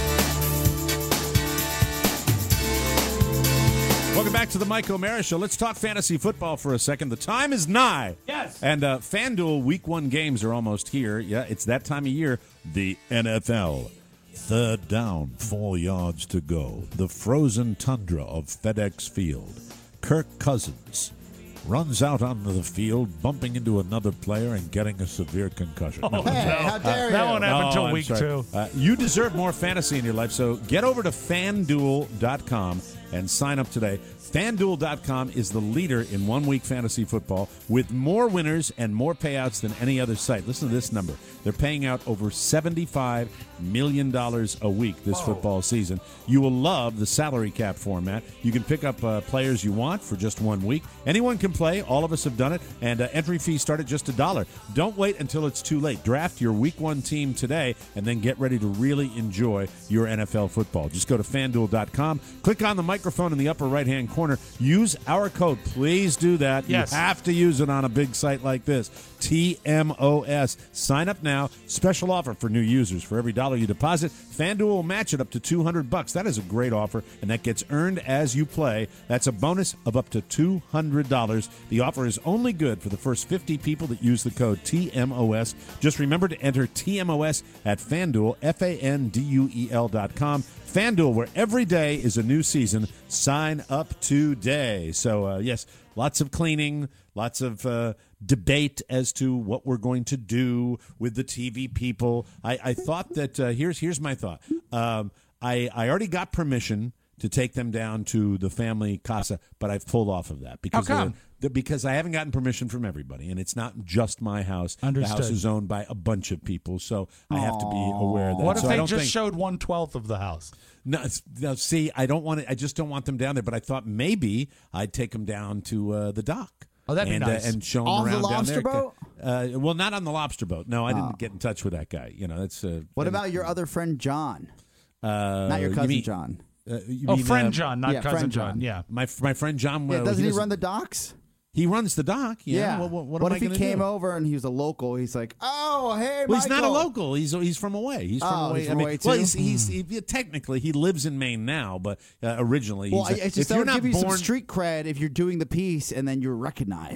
Welcome back to the Mike O'Mara Show. Let's talk fantasy football for a second. The time is nigh. Yes. And uh, FanDuel Week One games are almost here. Yeah, it's that time of year. The N F L. Third down, four yards to go. The frozen tundra of FedEx Field. Kirk Cousins runs out onto the field, bumping into another player and getting a severe concussion. Oh, No. no. how dare That you. won't happen Oh, until I'm week sorry. two. Uh, you deserve more fantasy in your life, so get over to FanDuel dot com and sign up today. FanDuel dot com is the leader in one-week fantasy football with more winners and more payouts than any other site. Listen to this number. They're paying out over seventy-five million dollars a week this football season. You will love the salary cap format. You can pick up uh, players you want for just one week. Anyone can play. All of us have done it. And uh, entry fees start at just a dollar. Don't wait until it's too late. Draft your week one team today and then get ready to really enjoy your N F L football. Just go to FanDuel dot com. Click on the microphone in the upper right-hand corner. Use our code. Please do that. Yes. You have to use it on a big site like this. T M O S. Sign up now. Special offer for new users. For every dollar you deposit, FanDuel will match it up to two hundred bucks. That is a great offer, and that gets earned as you play. That's a bonus of up to two hundred dollars. The offer is only good for the first fifty people that use the code T M O S. Just remember to enter T M O S at FanDuel, F A N D U E L dot com. FanDuel, where every day is a new season. Sign up today. So, uh, yes, lots of cleaning, lots of uh, debate as to what we're going to do with the T V people. I, I thought that uh, here's here's my thought. Um, I I already got permission to take them down to the family casa, but I've pulled off of that because How come? the- because I haven't gotten permission from everybody, and it's not just my house. The Understood. house is owned by a bunch of people, so I have to be aware of that. What if So I they don't just think, showed one twelfth of the house? no, it's- no, see, I don't want to. I just don't want them down there. But I thought maybe I'd take them down to uh, the dock. Oh, that'd be and, nice. Uh, and show them Off the around down lobster there. boat? Uh, well, not on the lobster boat. No, I didn't get in touch with that guy. You know, that's. Uh, What and- about your other friend John? uh, Not your you cousin mean- John. Uh, you Oh, mean, friend uh, John, not yeah, cousin friend John. John. Yeah. My my friend John. Yeah, well, doesn't he, doesn't- run the docks? He runs the dock. Yeah. What, what, what, am I if he gonna came do? over and he was a local? He's like, oh, hey, Well, he's not a Michael." local. He's he's from away. He's from Oh, away. he's I from mean, away, well, too? he's, he's he, technically he lives in Maine now, but uh, originally, Well, he's, I, I just if that you're would not give you born, some street cred if you're doing the piece and then you're recognized.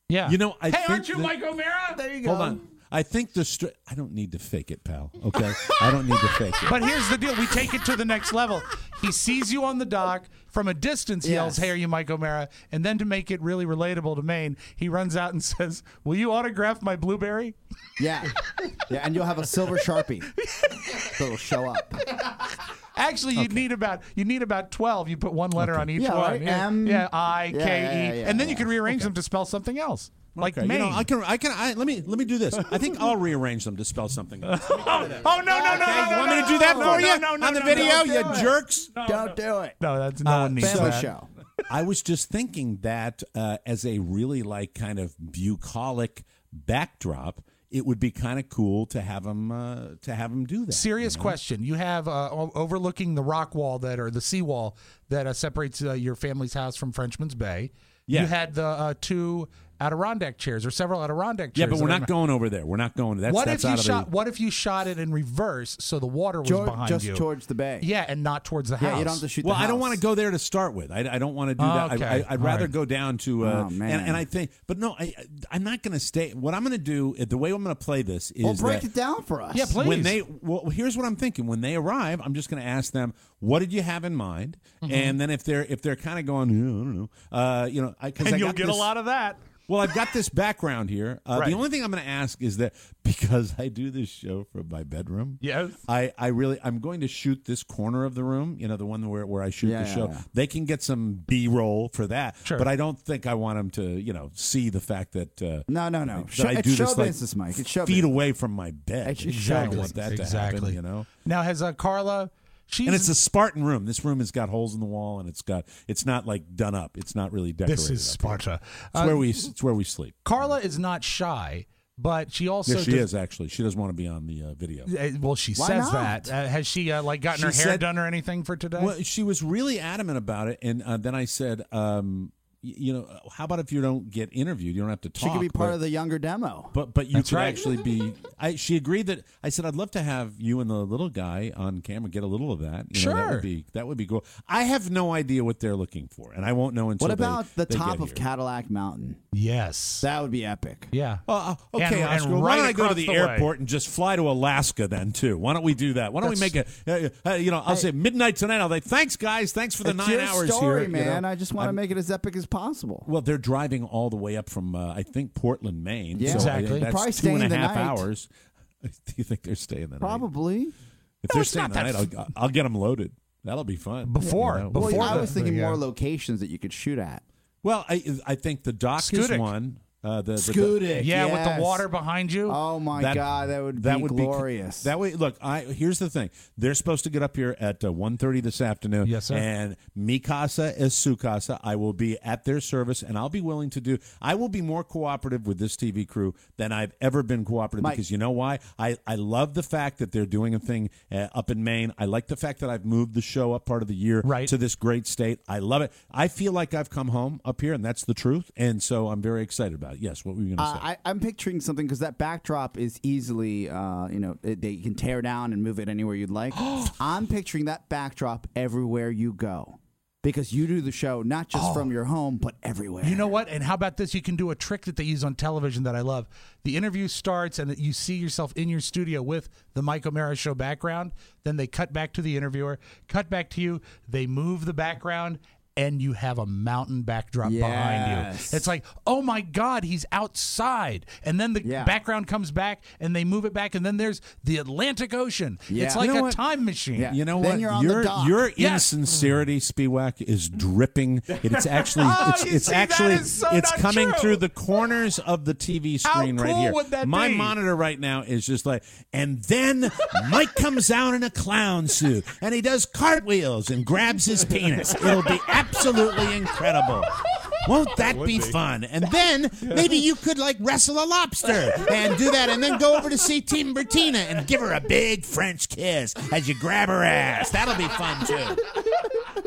Yeah. You know, I hey, think aren't you that- Mike O'Mara? There you go. Hold on. I think the str- I don't need to fake it, pal. Okay, I don't need to fake it. But here's the deal: we take it to the next level. He sees you on the dock from a distance. He yells, Yes. "Hey, are you Mike O'Mara?" And then to make it really relatable to Maine, he runs out and says, "Will you autograph my blueberry?" Yeah, yeah, and you'll have a silver Sharpie that'll show up. Actually, you need about you need about twelve. You put one letter Okay. on each Yeah, one. right. Yeah, M- yeah, I, Yeah, K, E, yeah, yeah, and then you yeah. can rearrange them to spell something else, like Okay, Maine. you know, I can, I can, I, let me, let me do this. I think I'll rearrange them to spell something else. oh, oh no, no, no, no, Okay, no, you no, want me no, to do that no, for no, you no, no, on the no, video, no, you don't do it. jerks? Don't do it. No, that's no Uh, one needs Family that. show. I was just thinking that uh, as a really like kind of bucolic backdrop, it would be kind of cool to have him uh, to have him do that. Serious you know? question. You have uh, o- overlooking the rock wall that, or the seawall that uh, separates uh, your family's house from Frenchman's Bay. Yeah. You had the uh, two Adirondack chairs, or several Adirondack Yeah, chairs. but we're that not are- going over there. We're not going. That's what that's if you out of shot? the. What if you shot it in reverse so the water was George- behind just you? towards the bay. Yeah, and not towards the Yeah, house. you don't have to shoot Well, the I don't house. want to go there to start with. I, I don't want to do that. Okay. I, I, I'd All rather right. go down to. Uh, Oh, man. And, and I think, but no, I, I'm not going to stay. What I'm going to do, the way I'm going to play this is Well, break that it down for us. Yeah, please. when they, well, here's what I'm thinking. When they arrive, I'm just going to ask them, "What did you have in mind?" Mm-hmm. And then if they're if they're kind of going, "Yeah, I don't know," uh, you know, because and I you'll got get this, a lot of that. Well, I've got this background here. Uh, Right. The only thing I'm going to ask is that because I do this show from my bedroom, Yes. I, I really I'm going to shoot this corner of the room. You know, the one where where I shoot Yeah, the yeah, show. yeah. They can get some B roll for that. Sure. But I don't think I want them to you know see the fact that uh, No, no, no. that Show- I it's do show this like business, Mike. It's show feet business. away from my bed. It's I show don't business. want that to exactly. happen. You know. Now has uh, Carla? She's And it's a Spartan room. This room has got holes in the wall, and it's got it's not like done up. It's not really decorated. this is up here. Sparta. It's Uh, where we it's where we sleep. Carla is not shy, but she also Yes, she does- is actually. She doesn't want to be on the uh, video. Uh, Well, she Why says not? that. Uh, has she uh, like gotten her She hair said- done or anything for today? Well, she was really adamant about it, and uh, then I said, um, y- you know, how about if you don't get interviewed? You don't have to talk. She could be part but, of the younger demo. But but you That's could right. actually be. I she agreed that I said I'd love to have you and the little guy on camera. Get a little of that. You know, that Sure. would be that would be cool. I have no idea what they're looking for, and I won't know until. What about they, the they top get of here. Cadillac Mountain? yes. That would be epic. yeah. Well, uh, okay, And- and Oscar. why right don't I go to across the, the way. airport and just fly to Alaska then too? Why don't we do that? Why don't we make a, uh, uh, you know, I'll say midnight tonight. I'll say thanks, guys. Thanks for the It's nine your hours story, here. you man. know. I just want to I'm- make it as epic as possible. Well, they're driving all the way up from, uh, I think, Portland, Maine. Yeah. So Exactly. That's Probably two and a staying the half night. hours. Do you think they're staying the night? Probably. If they're it's staying not the that night, I'll, I'll get them loaded. That'll be fun. Before- you know? before Well, I the- was thinking the, uh, more locations that you could shoot at. Well, I, I think the dock is Scudic. one. Uh, the, the, Scudic, Yeah, with yes. the water behind you. Oh my That- God, that would that be would glorious. Be, that way, look. I here's the thing. They're supposed to get up here at uh, one thirty this afternoon. Yes, sir. And mi casa es su casa. I will be at their service, and I'll be willing to do. I will be more cooperative with this T V crew than I've ever been cooperative. Mike. Because you know why? I I love the fact that they're doing a thing uh, up in Maine. I like the fact that I've moved the show up part of the year Right. to this great state. I love it. I feel like I've come home up here, and that's the truth. And so I'm very excited about it. Yes. What were you going to Uh, say? I, I'm picturing something because that backdrop is easily, uh, you know, it, they can tear down and move it anywhere you'd like. I'm picturing that backdrop everywhere you go because you do the show not just from your home but everywhere. You know what? And how about this? You can do a trick that they use on television that I love. The interview starts and you see yourself in your studio with the Mike O'Mara Show background. Then they cut back to the interviewer, cut back to you. They move the background, and you have a mountain backdrop behind you. Yes. It's like, oh my God, he's outside. And then the Yeah. background comes back, and they move it back, and then there's the Atlantic Ocean. Yeah. It's like You know a what? time machine. Yeah. You know Then what? you're on the your dock. your Yes. insincerity, Spiewak, is dripping. It's actually Oh, it's, you it's see, that actually is so it's not coming true. through the corners of the T V screen How right cool here. would that My be? monitor right now is just like, and then Mike comes out in a clown suit and he does cartwheels and grabs his penis. It'll be absolutely incredible. Won't that be fun? And then maybe you could like wrestle a lobster and do that, and then go over to see Team Bertina and give her a big French kiss as you grab her ass. That'll be fun too.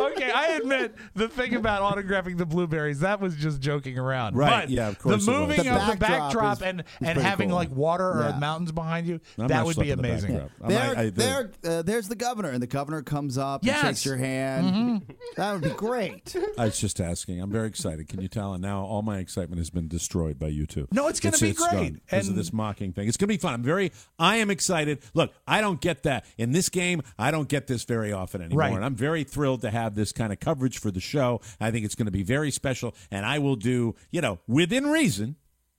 Okay, I admit the thing about autographing the blueberries, that was just joking around. Right, But yeah, of course the it was. moving The of the backdrop backdrop is- and, is and pretty having cool. like water or Yeah. mountains behind you, I'm that not would be schlepping the amazing. backdrop. I'm There, not- I- there, uh, there's the governor, and the governor comes up Yes. and shakes your hand. That would be great. I was just asking. I'm very excited. Can you tell? And now all my excitement has been destroyed by you two. No, it's gonna be great. because of And- this mocking thing. It's going to be fun. I'm very. I am excited. Look, I don't get that in this game. I don't get this very often anymore, Right. and I'm very thrilled to have this kind of coverage for the show. I think it's going to be very special, and I will do, you know, within reason.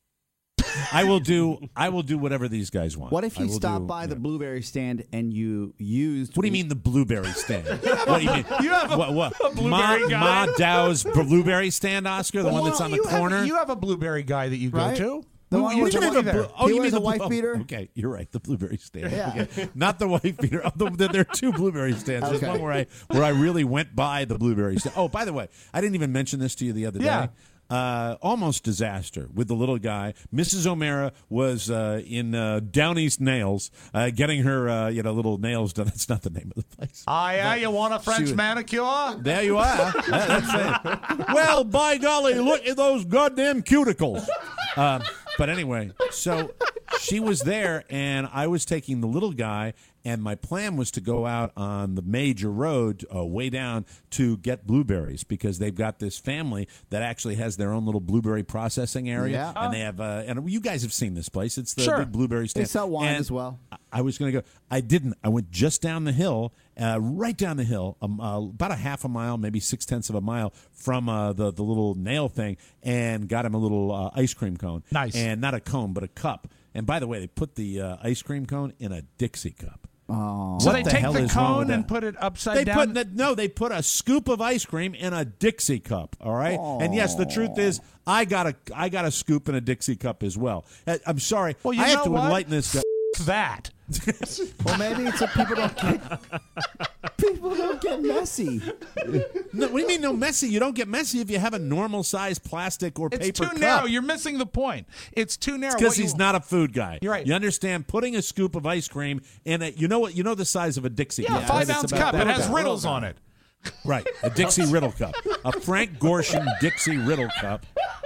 I will do. I will do whatever these guys want. What if I you will stop do- by the yeah. blueberry stand and you used? What do you mean the blueberry stand? What do you mean? You have a- what, what? a blueberry Ma, guy. Ma Dow's blueberry stand, Oscar, the one that's Well, on the you have- corner. you have a blueberry guy that you go Right? to. The Who- one you with should the have wife- a blue- Oh, you he mean wears the a wife oh, beater? Okay, you're right. The blueberry stand. Yeah. Okay. Not the wife beater. Oh, the, there are two blueberry stands. There's Okay. one where I where I really went by the blueberry stand. Oh, by the way, I didn't even mention this to you the other Yeah. day. Uh, almost disaster with the little guy. Missus O'Mara was uh, in uh, Down East Nails, uh, getting her uh, you know little nails done. That's not the name of the place. Ah, yeah, you want a French was- manicure? There you are. That- that's it. Well, by golly, look at those goddamn cuticles. Um, but anyway, so she was there, and I was taking the little guy, and my plan was to go out on the major road uh, way down to get blueberries because they've got this family that actually has their own little blueberry processing area, Yeah. and they have. Uh, and you guys have seen this place. It's the Sure. big blueberry stand. They sell wine And as well. I was going to go. I didn't. I went just down the hill, uh, right down the hill, um, uh, about a half a mile, maybe six tenths of a mile from uh, the the little nail thing, and got him a little uh, ice cream cone. Nice. And not a cone, but a cup. And by the way, they put the uh, ice cream cone in a Dixie cup. Oh. So What they the take hell the is wrong with cone and that? put it upside They down. put no, they put a scoop of ice cream in a Dixie cup. All right, and yes, the truth is, I got a I got a scoop in a Dixie cup as well. Uh, I'm sorry, Well, you I have know to what? enlighten this guy. that. Well, maybe it's so people don't get people don't get messy. No, what do you mean no messy? You don't get messy if you have a normal size plastic or It's paper too cup. narrow. You're missing the point. It's too narrow. Because What you- he's not a food guy. You're right. You understand? Putting a scoop of ice cream in a, you know what? You know the size of a Dixie Yeah, cup. five right? It's ounce about cup. that It has big. riddles on it. Right, a Dixie Riddle cup, a Frank Gorshin Dixie Riddle cup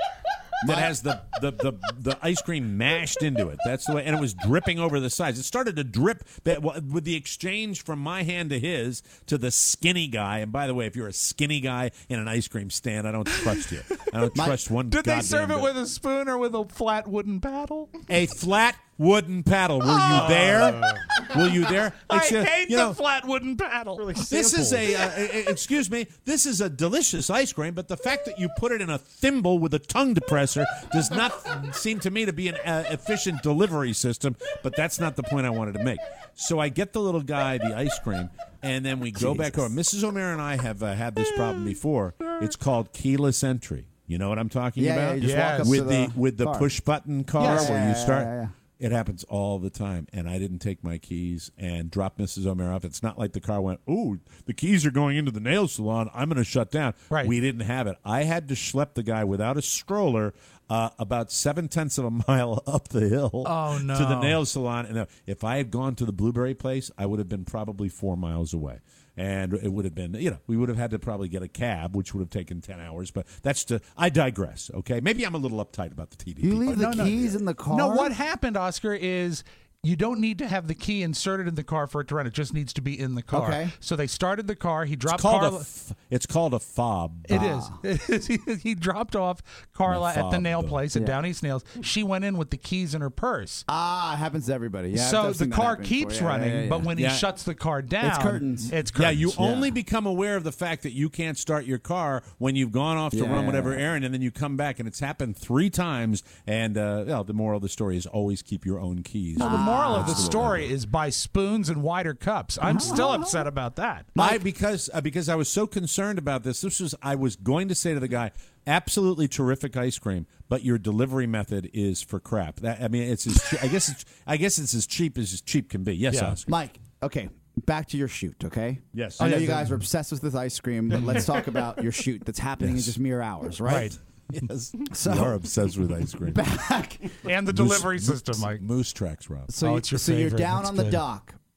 that has the, the, the, the ice cream mashed into it. That's the way, and it was dripping over the sides. It started to drip but with the exchange from my hand to his to the skinny guy. And by the way, if you're a skinny guy in an ice cream stand, I don't trust you. I don't trust one. Did they goddamn serve it bit. with a spoon or with a flat wooden paddle? A flat wooden paddle. Were you there? Were you there? I It's, uh, hate you the know, flat wooden paddle. This is a, uh, uh, excuse me, this is a delicious ice cream, but the fact that you put it in a thimble with a tongue depressor does not seem to me to be an uh, efficient delivery system, but that's not the point I wanted to make. So I get the little guy the ice cream, and then we go back over. Missus O'Mara and I have uh, had this problem before. It's called keyless entry. You know what I'm talking Yeah, about? yeah, you just walk up with to the, the with the car. push button car Yes. where you Yeah, start. yeah, yeah. It happens all the time, and I didn't take my keys and drop Missus O'Mara off. It's not like the car went, ooh, the keys are going into the nail salon. I'm going to shut down. Right. We didn't have it. I had to schlep the guy without a stroller uh, about seven-tenths of a mile up the hill Oh, no. to the nail salon. And uh, if I had gone to the blueberry place, I would have been probably four miles away. And it would have been, you know, we would have had to probably get a cab, which would have taken ten hours. But that's to, I digress, okay? Maybe I'm a little uptight about the T D P. You leave the No, no. keys in the car. No, what happened, Oscar, is you don't need to have the key inserted in the car for it to run. It just needs to be in the car. Okay. So they started the car. He It's dropped called, a Carla. f- it's called a fob. It is. It is. He, he dropped off Carla The at the nail fob. place at Yeah. Down East Nails. She went in with the keys in her purse. Ah, it happens to everybody. Yeah, so I've the seen that car happen keeps before. Yeah, running, yeah, yeah, but when Yeah. he shuts the car down, curtains. It's Yeah, curtains. you Yeah. only become aware of the fact that you can't start your car when you've gone off to Yeah. run whatever errand, and then you come back, and it's happened three times. And uh, well, the moral of the story is always keep your own keys. Well, the moral of the That's story is buy spoons and wider cups. I'm still upset about that. I because uh, because I was so concerned about this. This was I was going to say to the guy, absolutely terrific ice cream, but your delivery method is for crap. That I mean, it's as che- I guess it's I guess it's as cheap as cheap can be. Yes, Yeah. Oscar. Mike, okay, back to your shoot, okay? Yes. I know Oh, you yeah. guys are obsessed with this ice cream, but let's talk about your shoot that's happening in just mere hours, right? Right. Yes, So- we are obsessed with ice cream. Back. And the Moose- delivery system, Mike. Moose tracks, Rob. So, Oh, you, it's your so you're favorite. down That's on the good. dock.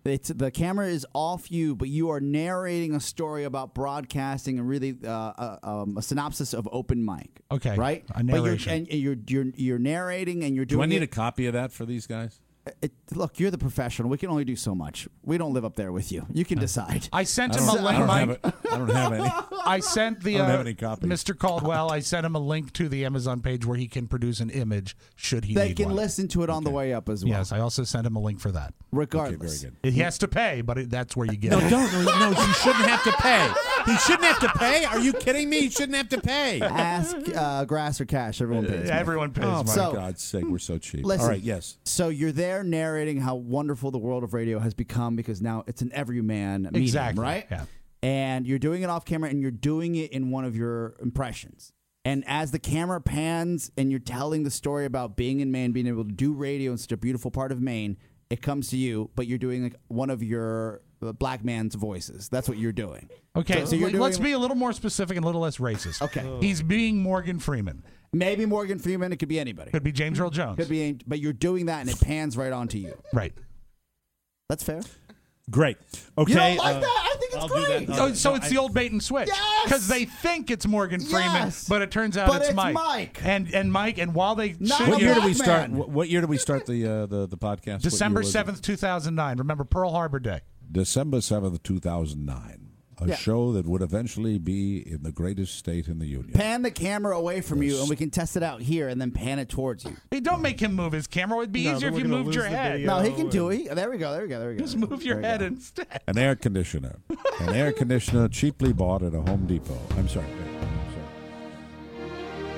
It's the camera is off you, but you are narrating a story about broadcasting and really uh, uh, um, a synopsis of open mic. Okay, right? a But you're, narration. and you're you're you're narrating and you're Do doing. I need it, a copy of that for these guys? It, look, you're the professional. We can only do so much. We don't live up there with you. You can decide. I sent I him don't- a I link. don't have Mike. it. I don't have any. I sent the I don't uh, have any copies. Mister Caldwell. I sent him a link to the Amazon page where he can produce an image should he They need can one. listen to it on the way up as well. Yes, I also sent him a link for that. Regardless. Okay, very He has to pay, but it, that's where you get No, it. don't. No, you shouldn't have to pay. He shouldn't have to pay. Are you kidding me? He shouldn't have to pay. Ask uh, Grass or Cash. Everyone pays. Yeah, everyone pays. Oh, my So- God's sake, we're so cheap. Listen, All right, yes. So you're there narrating how wonderful the world of radio has become because now it's an everyman medium, Exactly, right? yeah. And you're doing it off camera and you're doing it in one of your impressions. And as the camera pans and you're telling the story about being in Maine, being able to do radio in such a beautiful part of Maine, it comes to you, but you're doing like one of your uh, black man's voices. That's what you're doing. Okay, So, so you're l- let's doing- be a little more specific and a little less racist. Okay. He's being Morgan Freeman. Maybe Morgan Freeman. It could be anybody. Could be James Earl Jones. Could be, but you're doing that and it pans right onto you. Right. That's fair. Great. Okay. You don't like uh, that? I think it's I'll do great. that. Oh, Uh, so no, it's I- the old bait and switch. Yes! Because they think it's Morgan Freeman, Yes! but it turns out But it's, it's Mike. Mike. And and Mike, and while they Not should a What year you- did we black start? man. What, what year did we start the uh, the the podcast? What year December was it? seventh, two thousand nine. Remember Pearl Harbor Day. December seventh, two thousand nine. A Yeah. show that would eventually be in the greatest state in the union. Pan the camera away from you, and we can test it out here, and then pan it towards you. Hey, don't make him move his camera. It'd be No, easier then if you we're gonna moved your lose the head. video. No, he can and- do it. There we go. There we go. There we go. Just move your There we head go. instead. An air conditioner. An air conditioner cheaply bought at a Home Depot. I'm sorry. I'm sorry.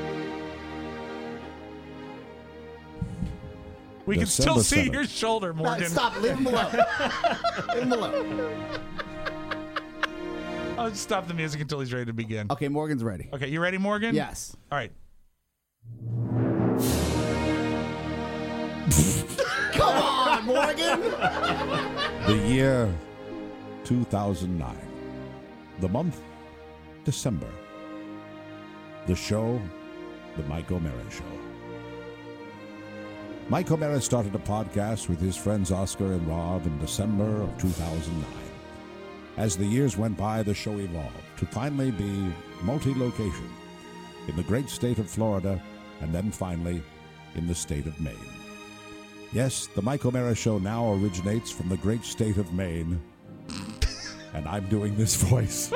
We can December still see seventh. your shoulder, No, Morgan. stop. Leave him alone. Leave him alone. I'll just stop the music until he's ready to begin. Okay, Morgan's ready. Okay, you ready, Morgan? Yes. All right. Come on, Morgan. The year two thousand nine. The month, December. The show, The Mike O'Mara Show. Mike O'Mara started a podcast with his friends Oscar and Rob in December of two thousand nine. As the years went by, the show evolved to finally be multi-location in the great state of Florida and then finally in the state of Maine. Yes, the Mike O'Mara Show now originates from the great state of Maine, and I'm doing this voice.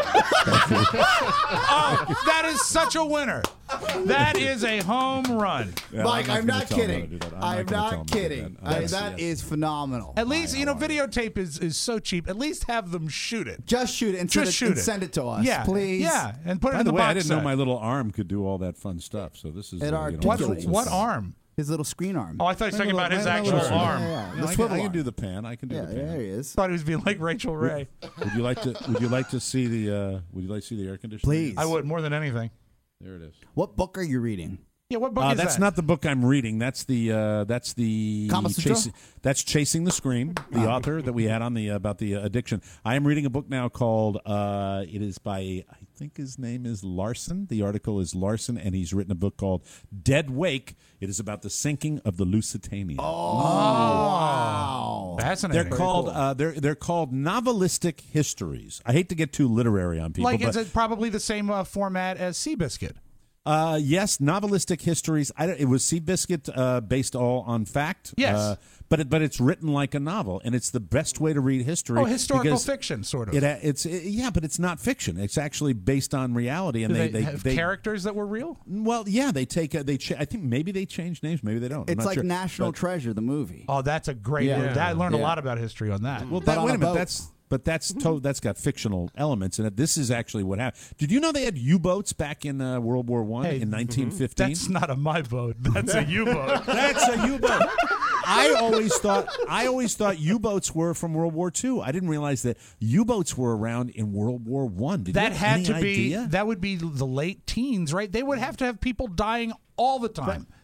Oh, that is such a winner. That is a home run. Yeah, Mike, I'm gonna not tell him how to kidding. do that. I'm I'm not gonna tell not him to do kidding. that. I- Yes, That yes. is phenomenal. At least, you know, videotape is, is so cheap. At least have them shoot it. Just shoot it and, Just send, it, shoot and it. send it to us, Yeah, please. Yeah, and put it By in the the way, box I didn't set. know my little arm could do all that fun stuff. So this is It uh, you know, What, articulates. what arm? His little screen arm. Oh, I thought he was My talking little- about his my- my actual little- arm. Yeah, yeah, No, the I, can, swivel I can arm. do the pan. I can do Yeah, the pan. there he is. Thought he was being like Rachel Ray. Would you like to? Would you like to see the? Uh, would you like to see the air conditioner? Please. I would more than anything. There it is. What book are you reading? Yeah, what book Uh, is that's that? not the book I'm reading. That's the. Uh, that's the. Kama Sutra? Chasing, that's Chasing the Scream. The author that we had on the uh, about the uh, addiction. I am reading a book now called. Uh, it is by. I think his name is Larson. The article is Larson, and he's written a book called Dead Wake. It is about the sinking of the Lusitania. Oh, wow. Fascinating. They're called. Uh, they're they're called novelistic histories. I hate to get too literary on people, like, but is it probably the same uh, format as Seabiscuit? Uh, yes, novelistic histories. I don't, it was Seabiscuit, uh, based all on fact. Yes. uh, but it, but it's written like a novel, and it's the best way to read history. Oh, historical because fiction, sort of. It, it's it, yeah, but it's not fiction. It's actually based on reality, and Do they they, they, have they characters that were real? well, yeah, they take uh, they. Ch- I think maybe they change names, maybe they don't. I'm It's not like sure. National But- Treasure, the movie. Oh, that's a great. Yeah. movie. I learned a Yeah. lot about history on that. Well, But that, on wait a a minute. boat. That's but that's to, that's got fictional elements in it. This is actually what happened. Did you know they had U-boats back in uh, World War One Hey, in nineteen fifteen? That's not a my boat. That's a U-boat. That's a U-boat. I always thought I always thought U-boats were from World War Two. I didn't realize that U-boats were around in World War One. Did That you have had any to be. idea? That would be the late teens, right? They would have to have people dying all the time.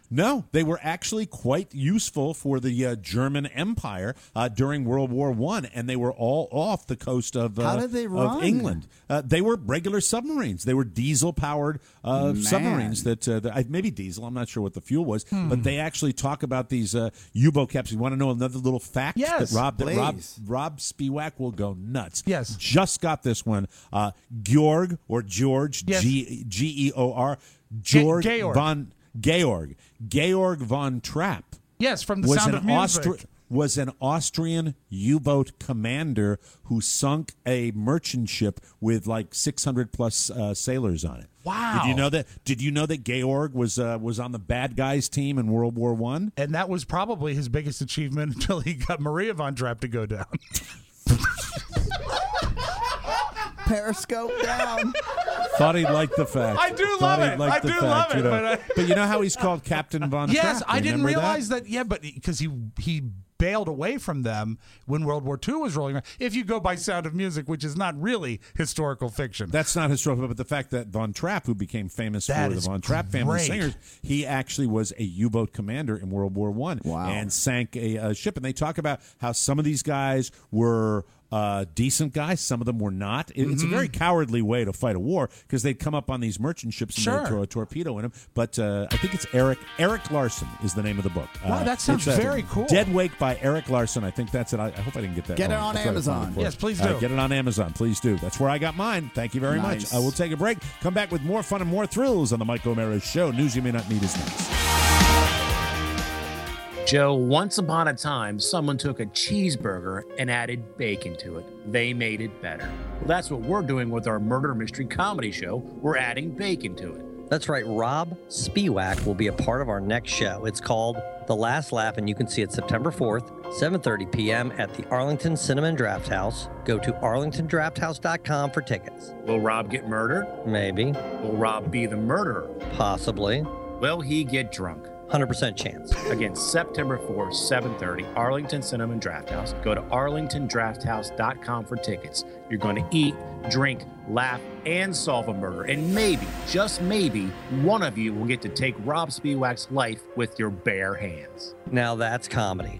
No, they were actually quite useful for the uh, German Empire uh, during World War One, and they were all off the coast of, uh, How did they run? of England. Uh, they were regular submarines. They were diesel-powered uh, Man. submarines. That, uh, that maybe diesel. I'm not sure what the fuel was, Hmm. but they actually talk about these uh, U-boat capsules. You want to know another little fact? Yes, that Rob that Rob, please. Rob Spiewak will go nuts. Yes. just got this one. Uh, Georg or George Yes. G G E O R Georg Georg. von Georg Georg von Trapp Yes, from The was Sound an of Music. Austri- was an Austrian U-boat commander who sunk a merchant ship with like six hundred plus uh, sailors on it. Wow. Did you know that? Did you know that Georg was uh, was on the bad guys team in World War One? And that was probably his biggest achievement until he got Maria von Trapp to go down. Periscope down. Thought he'd like the fact. I do Thought love he'd it. like I the do fact, love it, you know. but I- But you know how he's called Captain von Yes, Trapp? I didn't Remember realize that? that. Yeah, but because he he bailed away from them when World War Two was rolling around. If you go by Sound of Music, which is not really historical fiction. That's not historical, but the fact that Von Trapp, who became famous That for the is Von Trapp family great. singers, he actually was a U-boat commander in World War One Wow. and sank a, a ship. And they talk about how some of these guys were uh, decent guys, some of them were not. It, It's a very cowardly way to fight a war because they'd come up on these merchant ships and Sure. they'd throw a torpedo in them. But uh, I think it's Eric Eric Larson is the name of the book. Wow, Uh, that sounds it's, uh, very cool. Dead Wake by Eric Larson. I think that's it. I, I hope I didn't get that Get it wrong. on I'll try to find Amazon. it for you. Yes, please Uh, do. get it on Amazon. Please do. That's where I got mine. Thank you very Nice. much. I will take a break. Come back with more fun and more thrills on the Mike O'Mara Show. News you may not need is next. Joe, once upon a time, someone took a cheeseburger and added bacon to it. They made it better. Well, that's what we're doing with our murder mystery comedy show. We're adding bacon to it. That's right. Rob Spiewak will be a part of our next show. It's called The Last Laugh, and you can see it September fourth, seven thirty p.m. at the Arlington Cinema and Draft House. Go to arlington draft house dot com for tickets. Will Rob get murdered? Maybe. Will Rob be the murderer? Possibly. Will he get drunk? one hundred percent chance. Again, September fourth, seven thirty, Arlington Cinema and Draft House. Go to arlington draft house dot com for tickets. You're going to eat, drink, laugh, and solve a murder. And maybe, just maybe, one of you will get to take Rob Spiewak's life with your bare hands. Now that's comedy.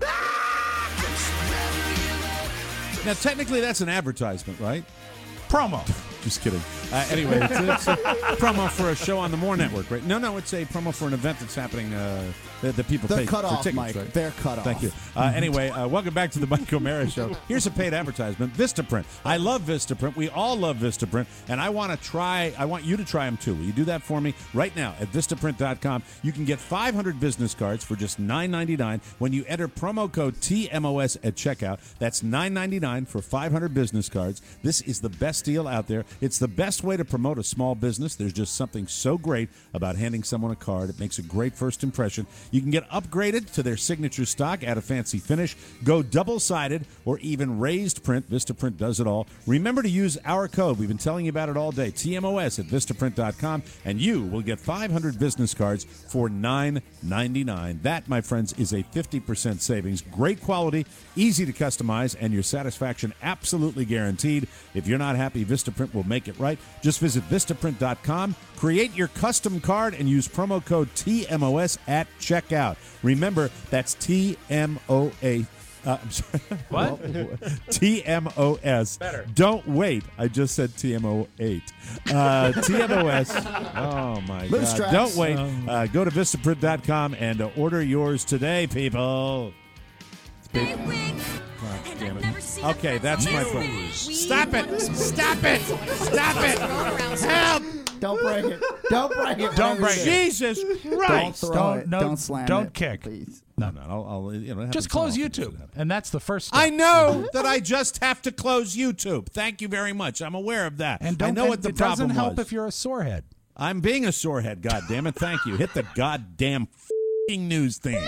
Now, technically, that's an advertisement, right? Promo. Just kidding. Uh, anyway, it's, it's a promo for a show on the More Network, right? No, no, it's a promo for an event that's happening uh, that, that people They're pay cut for off, tickets, Mike. right? They're cut Thank off. you. Uh, anyway, uh, welcome back to the Mike O'Mara Show. Here's a paid advertisement. Vistaprint. I love Vistaprint. We all love Vistaprint, and I want to try. I want you to try them too. Will you do that for me right now at vistaprint dot com? You can get five hundred business cards for just nine ninety-nine when you enter promo code T M O S at checkout. That's nine ninety-nine for five hundred business cards. This is the best deal out there. It's the best way to promote a small business. There's just something so great about handing someone a card. It makes a great first impression. You can get upgraded to their signature stock, add a fancy finish, go double-sided, or even raised print. Vistaprint does it all. Remember to use our code. We've been telling you about it all day. T M O S at vistaprint dot com, and you will get five hundred business cards for nine ninety-nine. That, my friends, is a fifty percent savings. Great quality, easy to customize, and your satisfaction absolutely guaranteed. If you're not happy, Vistaprint will make it right. Just visit vistaprint dot com, create your custom card, and use promo code T M O S at checkout. Remember, that's T M O A. Uh, I'm sorry. What? T M O S. Better. Don't wait. I just said T M O eight. Uh, T M O S. Oh, my Loose God. tracks. Don't wait. Uh, go to vistaprint dot com and uh, order yours today, people. It's big. God damn it. Okay, that's my phone. Stop it. Stop it. Stop it. Help. Don't break it. Don't break it. Don't break it. Jesus Don't Christ. throw Don't- it. no, don't slam don't it. kick. Please. No, no, I'll, I'll you know, it Just happens close so often. YouTube, and that's the first step. I know that I just have to close YouTube. Thank you very much. I'm aware of that. And don't, I know and what the it problem doesn't help was. if you're a sorehead. I'm being a sorehead, God damn it. Thank you. Hit the goddamn f***ing news theme.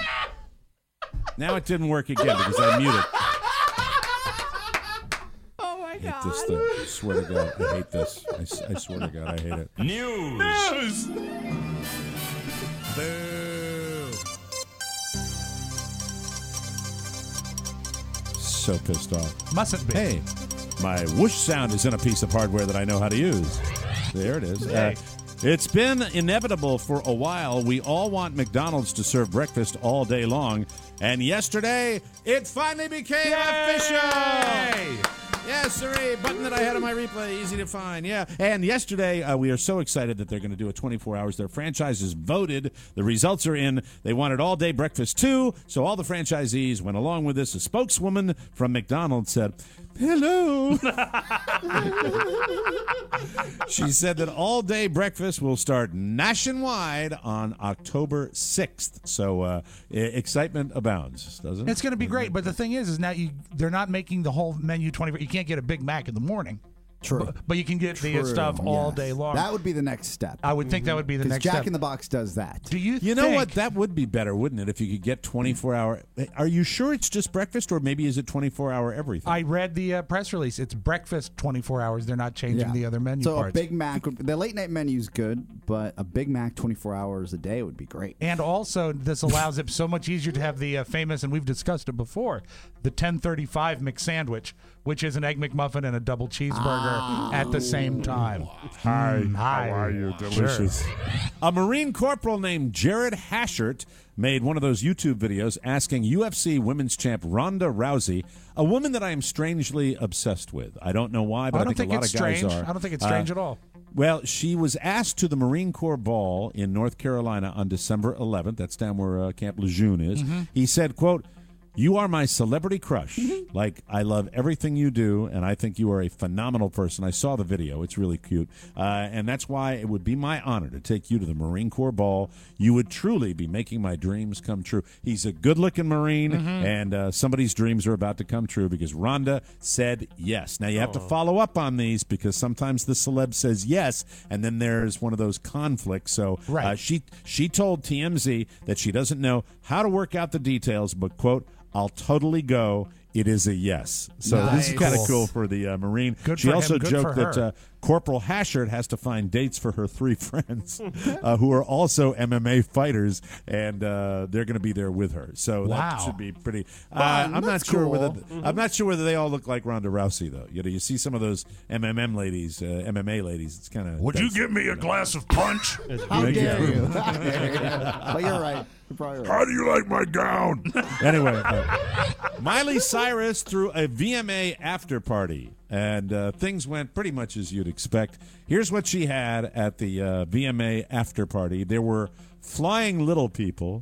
Now it didn't work again because I muted. Oh my I hate this thing. I swear to God, I hate this. I, s- I swear to God, I hate it. News. News. Boo. So pissed off. Mustn't be. Hey, my whoosh sound is in a piece of hardware that I know how to use. There it is. Uh, It's been inevitable for a while. We all want McDonald's to serve breakfast all day long. And yesterday, it finally became Yay! official! Yes, sirree. Button that I had on my replay. Easy to find. Yeah. And yesterday, uh, we are so excited that they're going to do it twenty-four hours. Their franchises voted. The results are in. They wanted all-day breakfast, too. So all the franchisees went along with this. A spokeswoman from McDonald's said, hello. She said that all-day breakfast will start nationwide on October sixth. So uh, I- excitement abounds, doesn't it? It's going to be great, but the thing is, is now you they're not making the whole menu twenty-four. You can't get a Big Mac in the morning. True. But, but you can get the uh, True, stuff all yes. day long. That would be the next step. I would think that would be the Because next Jack step. in the Box does that. Do you You know think- what? That would be better, wouldn't it, if you could get twenty-four hour. Are you sure it's just breakfast, or maybe is it twenty-four hour everything? I read the uh, press release. It's breakfast twenty-four hours. They're not changing Yeah. the other menu so parts. a Big Mac, would- the late night menu is good, but a Big Mac twenty-four hours a day would be great. And also, this allows it so much easier to have the uh, famous, and we've discussed it before, the ten thirty-five McSandwich, which is an Egg McMuffin and a double cheeseburger at the same time. Hi, Mm, hi. how are you? Sure. Delicious. A Marine corporal named Jared Hashert made one of those YouTube videos asking U F C women's champ Ronda Rousey, a woman that I am strangely obsessed with. I don't know why, but I I, don't think, think a lot it's of guys strange. are. I don't think it's strange Uh, at all. Well, she was asked to the Marine Corps Ball in North Carolina on December eleventh. That's down where uh, Camp Lejeune is. Mm-hmm. He said, quote, "You are my celebrity crush. Like, I love everything you do, and I think you are a phenomenal person." I saw the video. It's really cute. Uh, and that's why it would be my honor to take you to the Marine Corps Ball. You would truly be making my dreams come true. He's a good-looking Marine, Mm-hmm. and uh, somebody's dreams are about to come true because Rhonda said yes. Now, you have to Oh. follow up on these because sometimes the celeb says yes, and then there's one of those conflicts. So uh, Right. she, she told T M Z that she doesn't know how to work out the details, but, quote, "I'll totally go. It is a yes." So this is Nice. kind of Cool. cool for the uh, Marine. Good she for also him, good joked for that her. uh, Corporal Hashert has to find dates for her three friends uh, who are also M M A fighters, and uh, they're going to be there with her. So Wow. that should be pretty. Uh, Fun. I'm not That's sure cool. whether Mhm. I'm not sure whether they all look like Ronda Rousey though. You know, you see some of those M M M ladies, uh, M M A ladies. It's kind of. Would you give me a glass of punch? How Thank dare you. you? How dare you? But you're right. You're probably right. How do you like my gown? Anyway, uh, Miley Cyrus threw a V M A after party, and uh, things went pretty much as you'd expect. Here's what she had at the uh, V M A after party. There were flying little people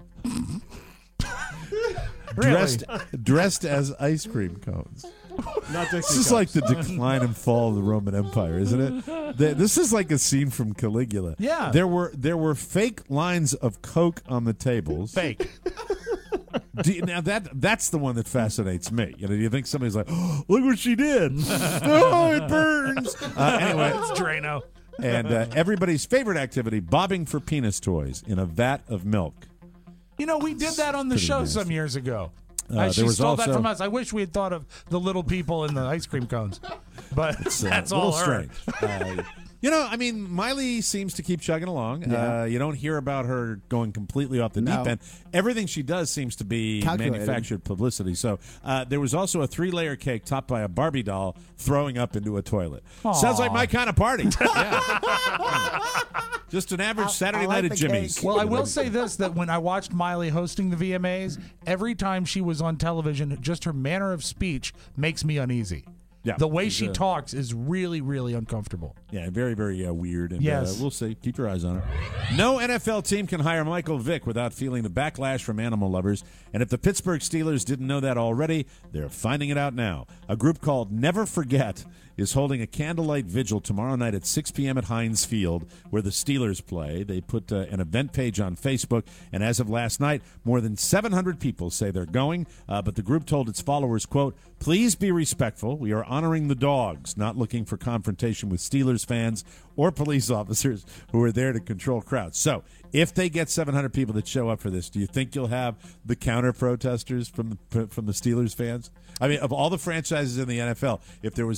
dressed dressed as ice cream cones. Not This is like the decline and fall of the Roman Empire, isn't it? Th- This is like a scene from Caligula. Yeah. There were there were fake lines of Coke on the tables. Fake. Do you- now that that's the one that fascinates me. You know, you think somebody's like, oh, "Look what she did! Oh, it burns." Uh, anyway, It's Drano. and uh, everybody's favorite activity: bobbing for penis toys in a vat of milk. You know, we did that on the Pretty show nasty. some years ago. Uh, Uh, there she was stole that also- from us. I wish we had thought of the little people in the ice cream cones, but It's uh, that's a little all her. strange. Uh, you know, I mean, Miley seems to keep chugging along. Yeah. Uh, you don't hear about her going completely off the No. deep end. Everything she does seems to be Calculated. manufactured publicity. So uh, there was also a three-layer cake topped by a Barbie doll throwing up into a toilet. Aw. Sounds like my kind of party. Yeah. Just an average Saturday I like night at the Jimmy's. cake. Well, I will say this, that when I watched Miley hosting the V M As, every time she was on television, just her manner of speech makes me uneasy. Yeah, The way she's, she uh, talks is really, really uncomfortable. Yeah, very, very uh, weird. And, Yes. uh, we'll see. Keep your eyes on her. No N F L team can hire Michael Vick without feeling the backlash from animal lovers. And if the Pittsburgh Steelers didn't know that already, they're finding it out now. A group called Never Forget is holding a candlelight vigil tomorrow night at six p.m. at Heinz Field, where the Steelers play. They put uh, an event page on Facebook, and as of last night, more than seven hundred people say they're going. Uh, but the group told its followers, quote, "Please be respectful. We are honoring the dogs, not looking for confrontation with Steelers fans or police officers who are there to control crowds." So if they get seven hundred people that show up for this, do you think you'll have the counter protesters from the from the Steelers fans? I mean, of all the franchises in the N F L, if there was a team that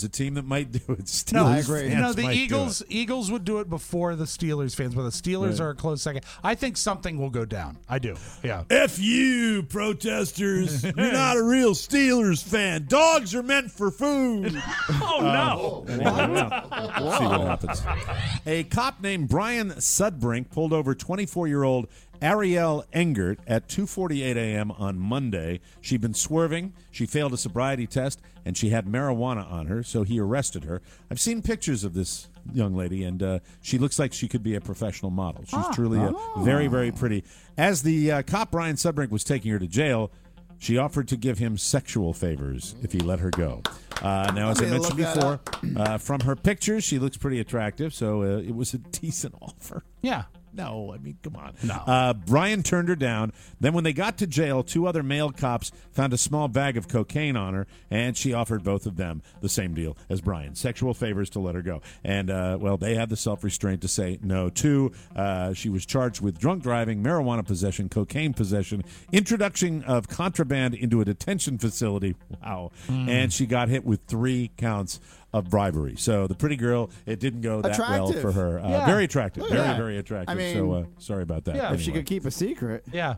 might do it. Steelers No, fans No, the might do Eagles it. Eagles would do it before the Steelers fans, but the Steelers Right. are a close second. I think something will go down. I do. Yeah. F you, protesters. You're not a real Steelers fan. Dogs are meant for food. Oh, no. Uh, anyway, we'll see what happens. A cop named Brian Sudbrink pulled over twenty-four-year-old Ariel Engert at two forty-eight a.m. on Monday. She'd been swerving, she failed a sobriety test, and she had marijuana on her, so he arrested her. I've seen pictures of this young lady, and uh, she looks like she could be a professional model. She's Ah. truly uh, Oh. very, very pretty. As the uh, cop, Brian Sudbrink, was taking her to jail, she offered to give him sexual favors if he let her go. Uh, now, as I Yeah, mentioned look that before, uh, from her pictures, she looks pretty attractive, so uh, it was a decent offer. Yeah. No, I mean, come on. No. Uh, Brian turned her down. Then when they got to jail, two other male cops found a small bag of cocaine on her, and she offered both of them the same deal as Brian, sexual favors to let her go. And, uh, well, they had the self-restraint to say no, too. Uh, she was charged with drunk driving, marijuana possession, cocaine possession, introduction of contraband into a detention facility. Wow. Mm. And she got hit with three counts of bribery. So the pretty girl, it didn't go that well Attractive. for her. Uh, Yeah. Very attractive. Very, Yeah. very attractive. I mean, so uh, sorry about that. If she Anyway. could keep a secret. Yeah.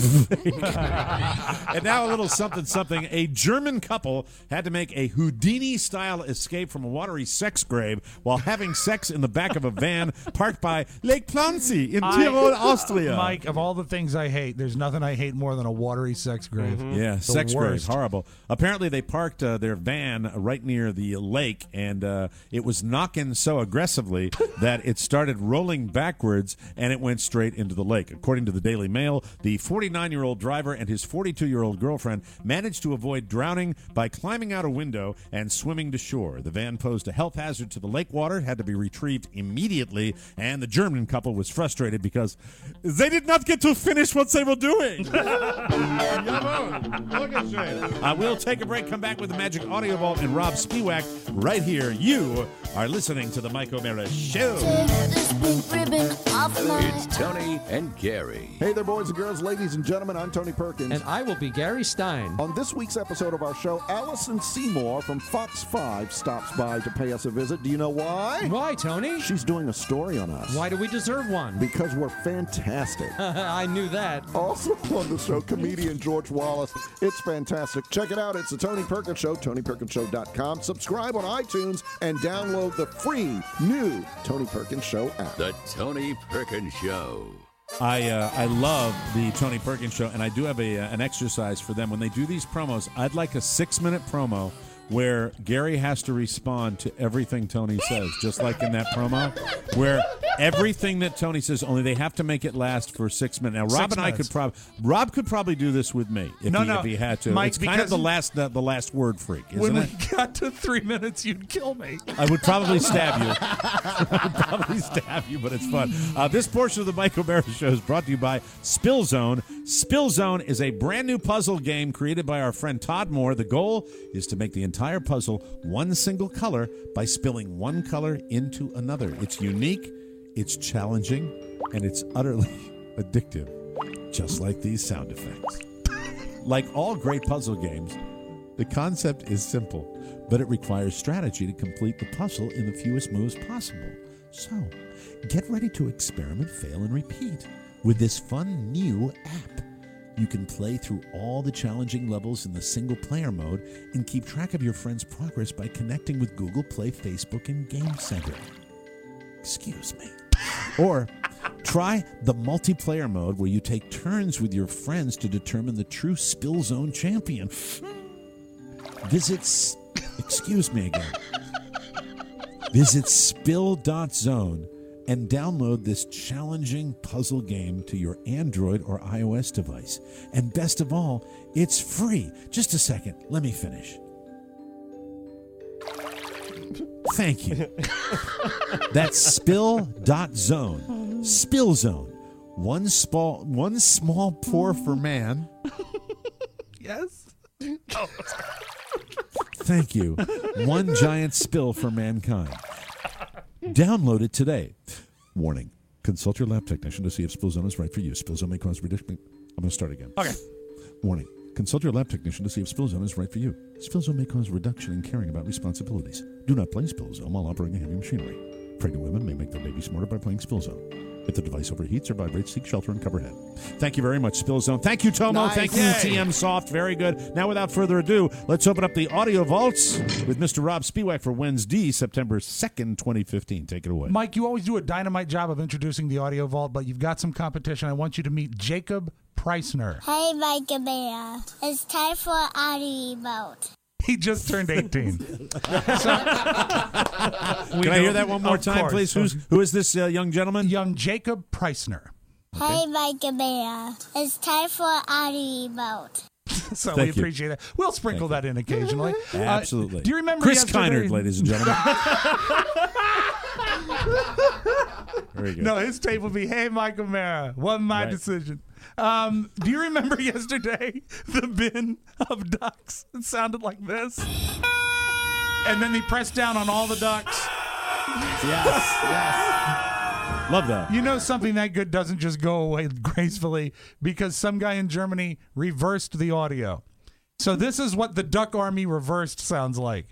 And now a little something, something. A German couple had to make a Houdini-style escape from a watery sex grave while having sex in the back of a van parked by Lake Plancy in Tyrol, Austria. Mike, of all the things I hate, there's nothing I hate more than a watery sex grave. Yeah, The sex worst. grave, horrible. Apparently, they parked uh, their van right near the lake, and uh, it was knocking so aggressively that it started rolling backwards, and it went straight into the lake. According to the Daily Mail, the forty-nine-year-old driver and his forty-two-year-old girlfriend managed to avoid drowning by climbing out a window and swimming to shore. The van posed a health hazard to the lake water, had to be retrieved immediately, and the German couple was frustrated because they did not get to finish what they were doing. Uh, we'll take a break, come back with the Magic Audio Vault and Rob Spiewak right here. You are listening to the Mike O'Mara Show. It's Tony and Gary. Hey there, boys and girls, ladies and gentlemen. I'm Tony Perkins. And I will be Gary Stein. On this week's episode of our show, Allison Seymour from Fox five stops by to pay us a visit. Do you know why? Why, Tony? She's doing a story on us. Why do we deserve one? Because we're fantastic. I knew that. Also on the show, comedian George Wallace. It's fantastic. Check it out. It's the Tony Perkins Show, tony perkins show dot com. Subscribe on iTunes and download the free new Tony Perkins Show app. The Tony Perkins Show. I uh, I love the Tony Perkins Show, and I do have a uh, an exercise for them. When they do these promos, I'd like a six-minute promo where Gary has to respond to everything Tony says, just like in that promo, where everything that Tony says, only they have to make it last for six minutes. Now, Rob Six and I minutes. could probably Rob could probably do this with me if, No, he, no, if he had to. Mike, it's kind of because- the last the, the last word freak, isn't When it? we got to three minutes, you'd kill me. I would probably stab you. I would probably stab you, but it's fun. Uh, this portion of the Mike O'Mara Show is brought to you by Spill Zone. Spill Zone is a brand new puzzle game created by our friend Todd Moore. The goal is to make the entire puzzle one single color by spilling one color into another. It's unique, it's challenging, and it's utterly addictive, just like these sound effects. Like all great puzzle games, the concept is simple, but it requires strategy to complete the puzzle in the fewest moves possible. So, get ready to experiment, fail, and repeat with this fun new app. You can play through all the challenging levels in the single-player mode and keep track of your friends' progress by connecting with Google Play, Facebook, and Game Center. Excuse me. Or try the multiplayer mode where you take turns with your friends to determine the true Spill Zone champion. Visit, s- excuse me again. Visit spill dot zone and download this challenging puzzle game to your Android or iOS device. And best of all, it's free. Just a second. Let me finish. Thank you. That's spill dot zone. Spill Zone. One small, one small pour for man. Yes. Thank you. One giant spill for mankind. Download it today. Warning. Consult your lab technician to see if Spill Zone is right for you. Spill Zone may cause ridiculous. I'm going to start again. Okay. Warning. Consult your lab technician to see if Spilzone is right for you. Spilzone may cause reduction in caring about responsibilities. Do not play Spilzone while operating heavy machinery. Pregnant women may make their baby smarter by playing Spilzone. If the device overheats or vibrates, seek shelter and cover head. Thank you very much, Spilzone. Thank you, Tomo. Nice. Thank you, T M Soft. Very good. Now, without further ado, let's open up the audio vaults with Mister Rob Spiewak for Wednesday, September second, twenty fifteen. Take it away. Mike, you always do a dynamite job of introducing the audio vault, but you've got some competition. I want you to meet Jacob Preissner. Hey, Mike and Bear. It's time for audio vote. He just turned eighteen. So, Can I hear that one more Of time, course. please? Who's, who is this uh, young gentleman? Young Jacob Preissner. Hey, Mike and Bear. It's time for audio vote. So Thank we you. appreciate that. We'll sprinkle that in occasionally. Uh, Absolutely. do you remember Chris yesterday- Kynard, ladies and gentlemen? Very good. No, his tape would be, hey, Michael Mara, wasn't my Right. decision. Um, do you remember yesterday the bin of ducks? It sounded like this. And then he pressed down on all the ducks. Yes, yes. Love that. You know something that good doesn't just go away gracefully because some guy in Germany reversed the audio. So this is what the Duck Army reversed sounds like.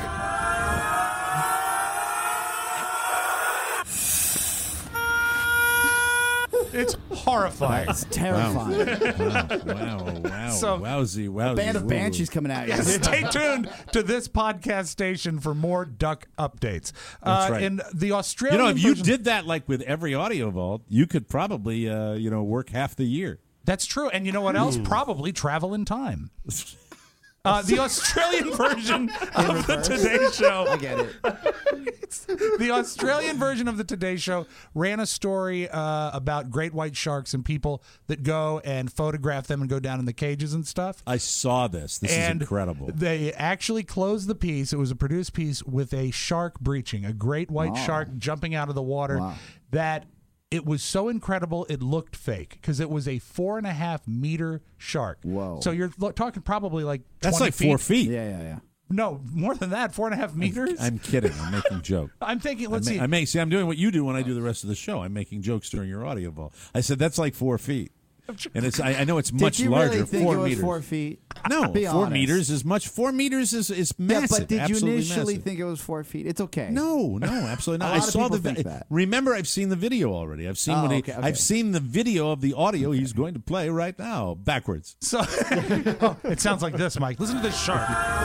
It's horrifying. It's terrifying. Wow, wow, wow. So- wowsy, wowsy. Band of woo. banshees coming at you. Yes, stay tuned to this podcast station for more duck updates. That's uh, right. In the You Australian know, if you version- did that like with every audio vault, you could probably, uh, you know, work half the year. That's true. And you know what else? Probably travel in time. Uh, the Australian version of the Today Show. I get it. The Australian version of the Today Show ran a story uh, about great white sharks and people that go and photograph them and go down in the cages and stuff. I saw this. This and is incredible. They actually closed the piece. It was a produced piece with a shark breaching, a great white Wow. shark jumping out of the water. Wow. That it was so incredible it looked fake because it was a four and a half meter shark. Whoa. So you're lo- talking probably like That's twenty like four feet. Yeah, yeah, yeah. No, more than that. Four and a half meters. I'm kidding. I'm making a joke. I'm thinking. Let's I, see. ma- I make see. I'm doing what you do when I do the rest of the show. I'm making jokes during your audio vault. I said that's like four feet, and it's. I, I know it's much Did you larger. really think four it was meters. four feet? No, Be four honest. meters is much. Four meters is is massive. Yeah, but did you absolutely initially massive. think it was four feet? It's okay. No, no, absolutely A not. I lot of saw people the. vi- think that. Remember, I've seen the video already. I've seen Oh, when he. okay, okay. I've seen the video of the audio he's going to play right now, backwards. So oh, it sounds like this, Mike. Listen to this shark.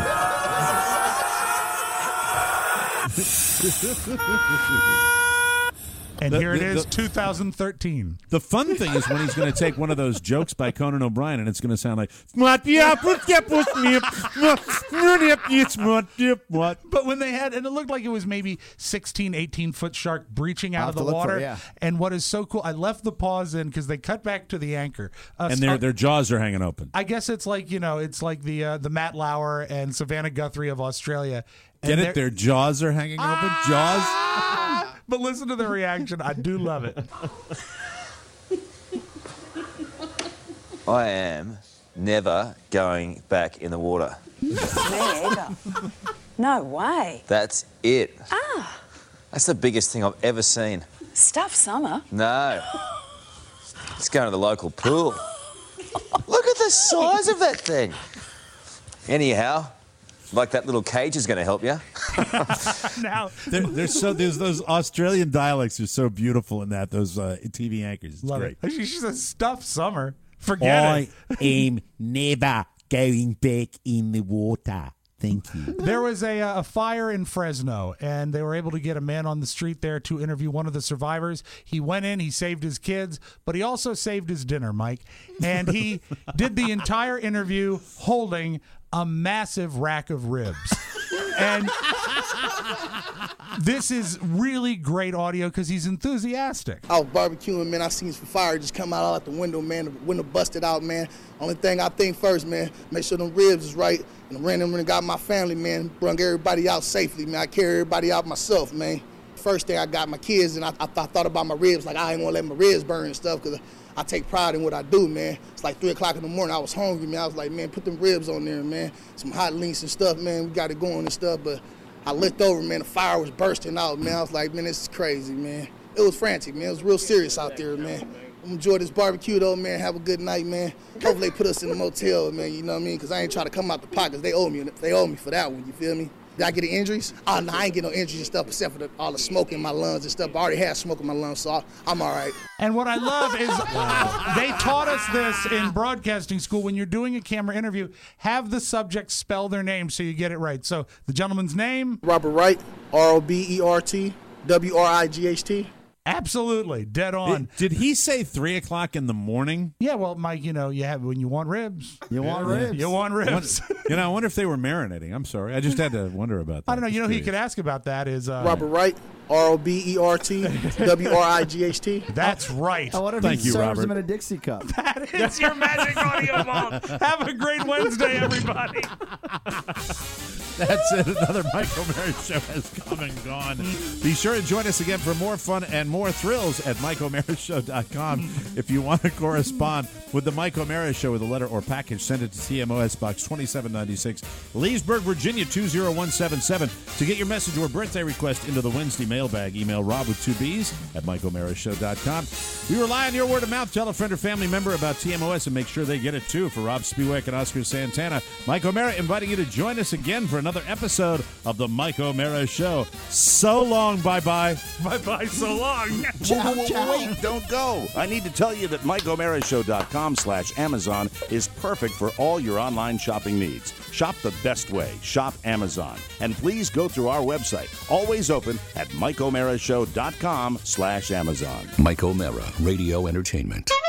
And The- here it the- is, the- two thousand thirteen. The fun thing is when he's going to take one of those jokes by Conan O'Brien, and it's going to sound like. But when they had, and it looked like it was maybe sixteen, eighteen foot shark breaching out I'll of the have to look for water. it, yeah. And what is so cool, I left the pause in because they cut back to the anchor. Uh, And their uh, their jaws are hanging open. I guess it's like, you know, it's like the uh, the Matt Lauer and Savannah Guthrie of Australia. And Get they're- it? Their jaws are hanging open. Jaws. But listen to the reaction. I do love it. I am never going back in the water. Never. No way. That's it. Ah, That's the biggest thing I've ever seen. stuff summer. No. Let's go to the local pool. Look at the size of that thing. Anyhow, like that little cage is going to help you. Now, They're, they're so there's those Australian dialects are so beautiful in that those uh, T V anchors. It's love great. it. She, she says stuff summer. Forget it. am never going back in the water. Thank you. There was a, uh, a fire in Fresno, and they were able to get a man on the street there to interview one of the survivors. He went in, he saved his kids, but he also saved his dinner, Mike. And he did the entire interview holding a massive rack of ribs. And this is really great audio because he's enthusiastic. I was barbecuing, man. I seen some fire just come out all out the window, man. The window busted out, man. Only thing I think first, man, make sure them ribs is right. And I ran in and got my family, man. Brung everybody out safely, man. I carry everybody out myself, man. First thing I got my kids, and I, I, th- I thought about my ribs. Like, I ain't gonna let my ribs burn and stuff because I take pride in what I do, man. It's like three o'clock in the morning. I was hungry, man. I was like, man, put them ribs on there, man. Some hot links and stuff, man. We got it going and stuff, but I looked over, man. The fire was bursting out, man. I was like, man, this is crazy, man. It was frantic, man. It was real serious out there, man. enjoy this barbecue, though, man. Have a good night, man. Hopefully they put us in the motel, man, you know what I mean? Because I ain't trying to come out the pockets. They owe me. They owe me for that one, you feel me? Did I get any injuries? Oh, no, I ain't get no injuries and stuff except for the, all the smoke in my lungs and stuff. I already had smoke in my lungs, so I, I'm all right. And what I love is they taught us this in broadcasting school. When you're doing a camera interview, have the subject spell their name so you get it right. So the gentleman's name? Robert Wright, R O B E R T, W R I G H T. Absolutely, dead on. Did, did he say three o'clock in the morning? Yeah, well, Mike, you know, you have when you want ribs. You want Yeah. ribs. You want ribs. You know, I wonder if they were marinating. I'm sorry. I just had to wonder about that. I don't know. You know who you Just could ask about that is uh, Robert Wright, R O B E R T, W R I G H T. That's right. I wonder if Thank he you, serves Robert. him in a Dixie cup. That is your magic audio vault. Have a great Wednesday, everybody. That's it. Another Mike O'Mara show has come and gone. Be sure to join us again for more fun and more thrills at Mike O'Mara Show dot com. If you want to correspond with the Mike O'Mara Show with a letter or package, send it to T M O S Box twenty-seven ninety-six, Leesburg, Virginia two zero one seven seven. To get your message or birthday request into the Wednesday mailbag, email Rob with two B's at Mike O'Mara Show dot com. We rely on your word of mouth. Tell a friend or family member about T M O S and make sure they get it too. For Rob Spiewak and Oscar Santana, Mike O'Mara inviting you to join us again for another episode of the Mike O'Mara Show. So long. Bye-bye. Bye-bye. So long. Whoa, whoa, whoa, wait, don't go. I need to tell you that Mike O'Mara Show dot com slash Amazon is perfect for all your online shopping needs. Shop the best way. Shop Amazon. And please go through our website, always open at Mike O'Mara Show dot com slash Amazon. Mike O'Mara Radio Entertainment.